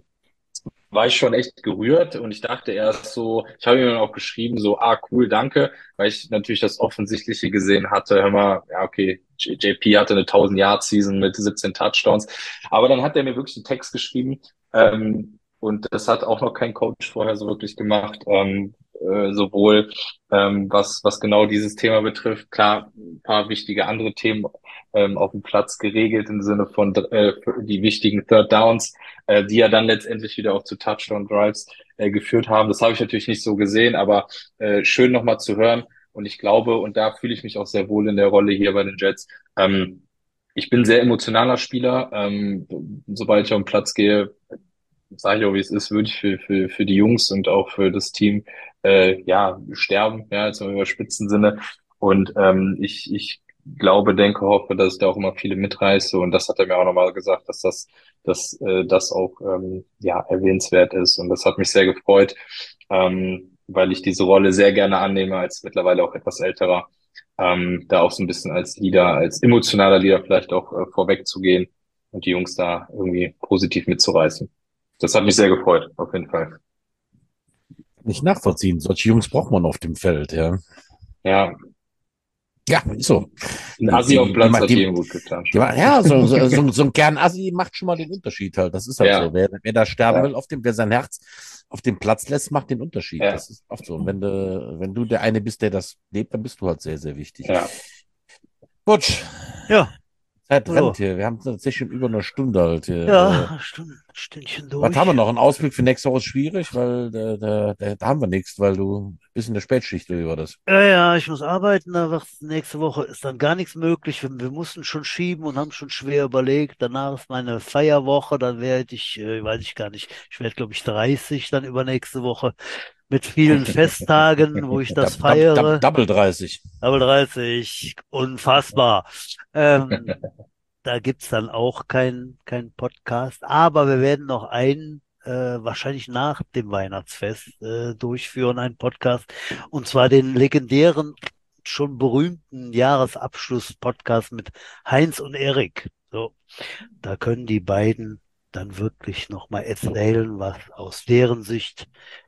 war ich schon echt gerührt und ich dachte erst so, ich habe ihm dann auch geschrieben, so, ah, cool, danke, weil ich natürlich das Offensichtliche gesehen hatte, hör mal, ja, okay, J- JP hatte eine tausend-Yard-Season mit siebzehn Touchdowns, aber dann hat er mir wirklich einen Text geschrieben, ähm, und das hat auch noch kein Coach vorher so wirklich gemacht, ähm, äh, sowohl ähm, was, was genau dieses Thema betrifft, klar, ein paar wichtige andere Themen ähm, auf dem Platz geregelt im Sinne von äh, die wichtigen Third Downs, äh, die ja dann letztendlich wieder auch zu Touchdown Drives äh, geführt haben. Das habe ich natürlich nicht so gesehen, aber äh, schön nochmal zu hören. Und ich glaube, und da fühle ich mich auch sehr wohl in der Rolle hier bei den Jets. Ähm, ich bin ein sehr emotionaler Spieler. Ähm, sobald ich auf den Platz gehe, sage ich auch, wie es ist, würde ich für, für, für die Jungs und auch für das Team äh, ja sterben, ja, jetzt mal im überspitzten Sinne. Und ähm, ich, ich glaube, denke, hoffe, dass ich da auch immer viele mitreiße. Und das hat er mir auch nochmal gesagt, dass das, dass äh, das auch ähm, ja erwähnenswert ist. Und das hat mich sehr gefreut, ähm, weil ich diese Rolle sehr gerne annehme, als mittlerweile auch etwas älterer, ähm, da auch so ein bisschen als Leader, als emotionaler Leader vielleicht auch äh, vorweg zu gehen und die Jungs da irgendwie positiv mitzureißen. Das hat mich sehr gefreut, auf jeden Fall. nicht nachvollziehen. Solche Jungs braucht man auf dem Feld, ja. Ja, Ja, ist so. ein Die, Assi auf dem die, die, Platz macht- hat die, jedem gut getan die, schon. macht- ja, so, so, so, so ein Kernassi macht schon mal den Unterschied halt. Das ist halt so. Ja, Wer, wer da sterben ja, will, auf dem, wer sein Herz auf den Platz lässt, macht den Unterschied. ja, Das ist oft so. Und wenn du, wenn du der eine bist, der das lebt, dann bist du halt sehr, sehr wichtig. ja. Gut, Ja, Zeit rennt so. hier. Wir haben tatsächlich schon über eine Stunde halt hier. Äh, Ja, Stund, Stündchen was haben wir durch. noch? Ein Ausblick für nächste Woche ist schwierig, weil da, da, da, da haben wir nichts, weil du bist in der Spätschicht oder wie war das? Ja, ja, ich muss arbeiten, da wird nächste Woche ist dann gar nichts möglich. Wir, wir mussten schon schieben und haben schon schwer überlegt. Danach ist meine Feierwoche, dann werde ich, äh, weiß ich gar nicht, ich werde, glaube ich, dreißig dann übernächste Woche mit vielen Festtagen, wo ich das Dub, dub, dub, feiere. Double dreißig. Aber dreißig, unfassbar. Ähm, Da gibt's dann auch kein, kein Podcast, aber wir werden noch einen, äh, wahrscheinlich nach dem Weihnachtsfest, äh, durchführen, einen Podcast, und zwar den legendären, schon berühmten Jahresabschluss-Podcast mit Heinz und Erik. So, da können die beiden dann wirklich nochmal erzählen, was aus deren Sicht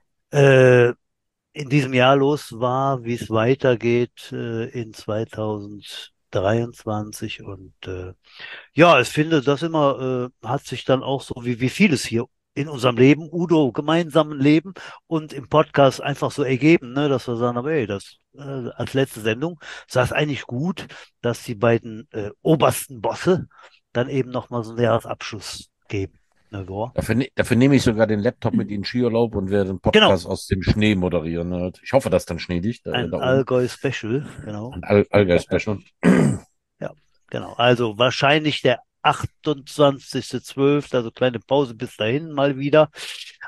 äh, in diesem Jahr los war, wie es weitergeht äh, in zwanzig dreiundzwanzig und äh, ja, ich finde, das immer äh, hat sich dann auch so wie, wie vieles hier in unserem Leben, Udo, gemeinsamen Leben und im Podcast einfach so ergeben, ne, dass wir sagen, aber ey, das äh, als letzte Sendung sah es eigentlich gut, dass die beiden äh, obersten Bosse dann eben nochmal so einen Jahresabschluss geben. Ne, so. Dafür, ne- dafür nehme ich sogar den Laptop mit in den Skiurlaub und werde einen Genau, Podcast aus dem Schnee moderieren. halt. Ich hoffe, dass dann Schnee liegt, äh, ein da oben. Allgäu-Special, genau. Ein All Allgäu-Special. Ja, genau. Also wahrscheinlich der achtundzwanzigster zwölfte, also kleine Pause bis dahin mal wieder.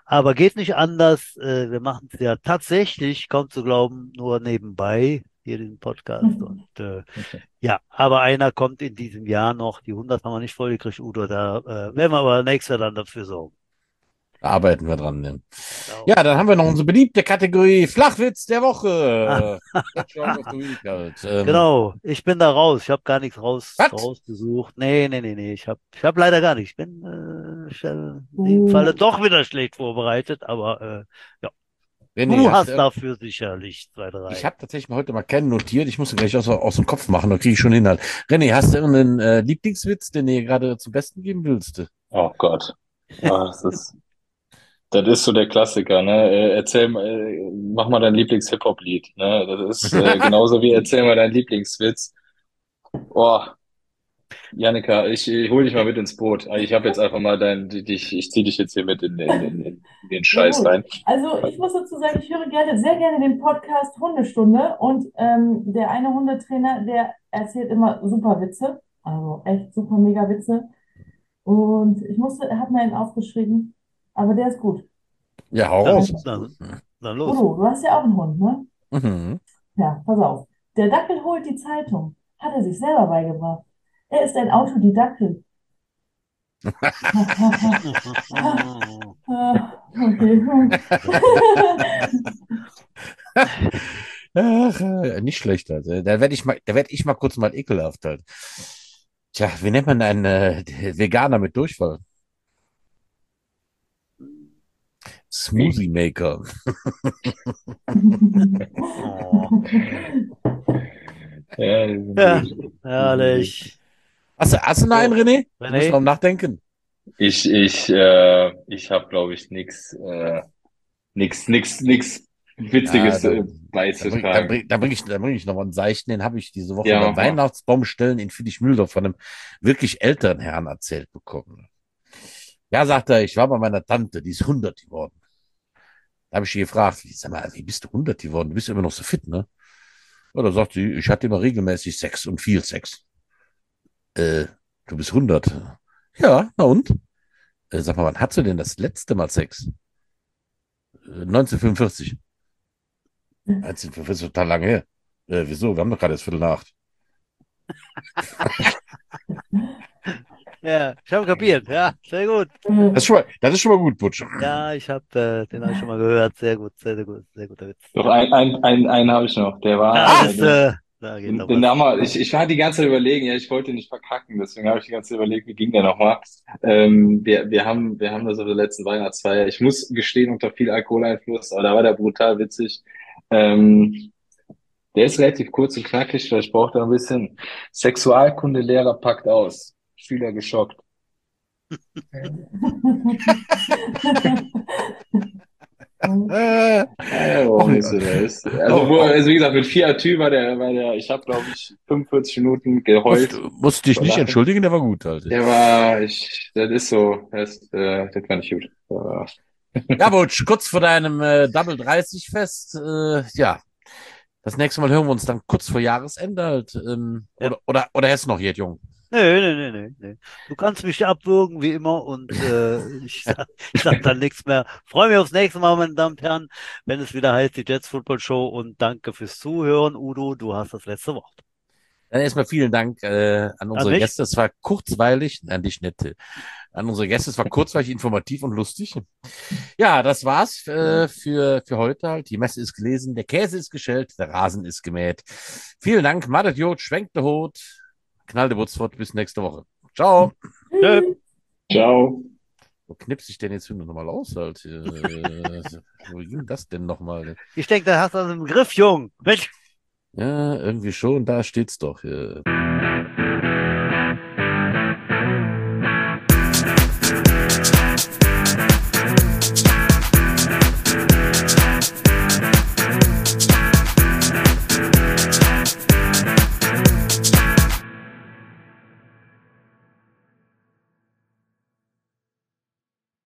Aber geht nicht anders. Äh, wir machen es ja tatsächlich, kaum zu glauben, nur nebenbei, hier den Podcast. Und äh, ja, aber einer kommt in diesem Jahr noch. Die hundert haben wir nicht vollgekriegt, Udo. Da äh, werden wir aber nächstes Jahr dann dafür sorgen. Da arbeiten wir dran. Ne? Genau. Ja, dann haben wir noch unsere beliebte Kategorie Flachwitz der Ah. Woche. Touchdown of the Week halt. Ähm, Genau, ich bin da raus. Ich habe gar nichts raus, Was? rausgesucht. Nee, nee, nee, nee. Ich habe ich hab leider gar nichts. Ich bin äh, ich, äh, in dem Falle doch wieder schlecht vorbereitet, aber äh, ja. René, Du hast hast du- dafür sicherlich zwei, drei. Ich habe tatsächlich mal heute mal keinen notiert. Ich muss ihn gleich aus, aus dem Kopf machen. Da kriege ich schon hin. Halt. René, hast du irgendeinen äh, Lieblingswitz, den du gerade zum Besten geben willst? Oh Gott. Ah, das ist, das ist so der Klassiker, ne? Äh, Erzähl mal, äh, mach mal dein Lieblings-Hip-Hop-Lied, ne? Das ist äh, genauso wie erzähl mal deinen Lieblingswitz. Oh, Jannika, ich, ich hol dich mal mit ins Boot. Ich habe jetzt einfach mal dein, dich, ich zieh dich jetzt hier mit in, in, in, in den Scheiß Jawohl. rein. Also ich muss dazu sagen, ich höre gerne, sehr gerne den Podcast Hundestunde und ähm, der eine Hundetrainer, der erzählt immer super Witze, also echt super mega Witze. Und ich musste, er hat mir einen aufgeschrieben, aber der ist gut. Ja, hau Dann, raus. dann, dann los. Udo, du hast ja auch einen Hund, ne? Mhm. Ja, pass auf. Der Dackel holt die Zeitung. Hat er sich selber beigebracht. Er ist ein Autodidakkel. Ah, okay. Ach, äh, nicht schlecht. Also. Da werde ich mal, da werde ich mal kurz mal ekelhaft halt. Tja, wie nennt man einen äh, Veganer mit Durchfall? Smoothie Maker. Oh, Ja, die sind ja, gut. herrlich. Hast du, hast du noch einen, René? Du René? musst noch nachdenken. Ich, ich, äh, ich habe, glaube ich, nix, äh, nix, nix, nix Witziges Ja, äh, da, da bring, da beizutragen. bring, da bring ich, da bring ich noch mal einen Seichten, den habe ich diese Woche Ja, beim mach mal. Weihnachtsbaumstellen in Friedrich-Mühldorf von einem wirklich älteren Herrn erzählt bekommen. Ja, sagt er, ich war bei meiner Tante, die ist hundert geworden. Da habe ich sie gefragt, wie, sag mal, wie bist du hundert geworden? Du bist ja immer noch so fit, ne? Ja, da sagt sie, ich hatte immer regelmäßig Sex und viel Sex. Äh, du bist hundert. Ja, na und? Äh, sag mal, wann hattest du denn das letzte Mal Sex? Äh, neunzehnhundertfünfundvierzig. neunzehnhundertfünfundvierzig ist total lange her. Äh, wieso? Wir haben doch gerade erst Viertel nach acht. Ja, ich habe kapiert. Ja, sehr gut. Äh, Das ist schon mal, das ist schon mal gut, Butch. Ja, ich habe äh, den habe ich schon mal gehört. Sehr gut, sehr, sehr gut, sehr guter Witz. Doch, ein, ein, ein, einen habe ich noch. Der war, Da äh, ist, den, äh, da geht den, doch den was. Name, ich, ich war die ganze Zeit überlegen, ja, ich wollte nicht verkacken, deswegen habe ich die ganze Zeit überlegt, wie ging der nochmal? Ähm, wir, wir haben, wir haben das auf der letzten Weihnachtsfeier. Ich muss gestehen, unter viel Alkoholeinfluss, aber da war der brutal witzig. Ähm, der ist relativ kurz und knackig, vielleicht braucht er ein bisschen. Sexualkundelehrer packt aus. Schüler geschockt. Äh, Ja, warum nicht so, der ist, also, oh, wo, oh, also wie gesagt, mit vier Atü war der, war der, ich habe glaube ich fünfundvierzig Minuten musst, geheult musst dich vor nicht Lachen. entschuldigen, der war gut, halt. Der war, ich, das ist so, das, äh, das war nicht gut. Der Ja, Butch, kurz vor deinem äh, Double dreißig Fest, äh, ja, das nächste Mal hören wir uns dann kurz vor Jahresende halt. Ähm, Ja. oder, oder, oder ist noch jetzt jung? Nee, nee, nee, nee, nee. Du kannst mich abwürgen wie immer und äh, ich sag, ich sag dann nichts mehr. Freue mich aufs nächste Mal, meine Damen und Herren, wenn es wieder heißt, die Jets Football Show, und danke fürs Zuhören. Udo, du hast das letzte Wort. Dann erstmal vielen Dank äh, an unsere mich? Gäste. Es war kurzweilig, an dich nicht, Till. An unsere Gäste. Es war kurzweilig, informativ und lustig. Ja, das war's äh, für, für heute halt. Die Messe ist gelesen, der Käse ist geschält, der Rasen ist gemäht. Vielen Dank, Madet Jod, schwenkt der Hut, knallt der Wutzfort, bis nächste Woche. Ciao. Tschö. Ciao. Wo knipse ich denn jetzt nochmal aus halt? Äh, wo ging das denn nochmal? Ich denke, da hast du das im Griff, Jung. Mensch. Ja, irgendwie schon, da steht's doch. Äh.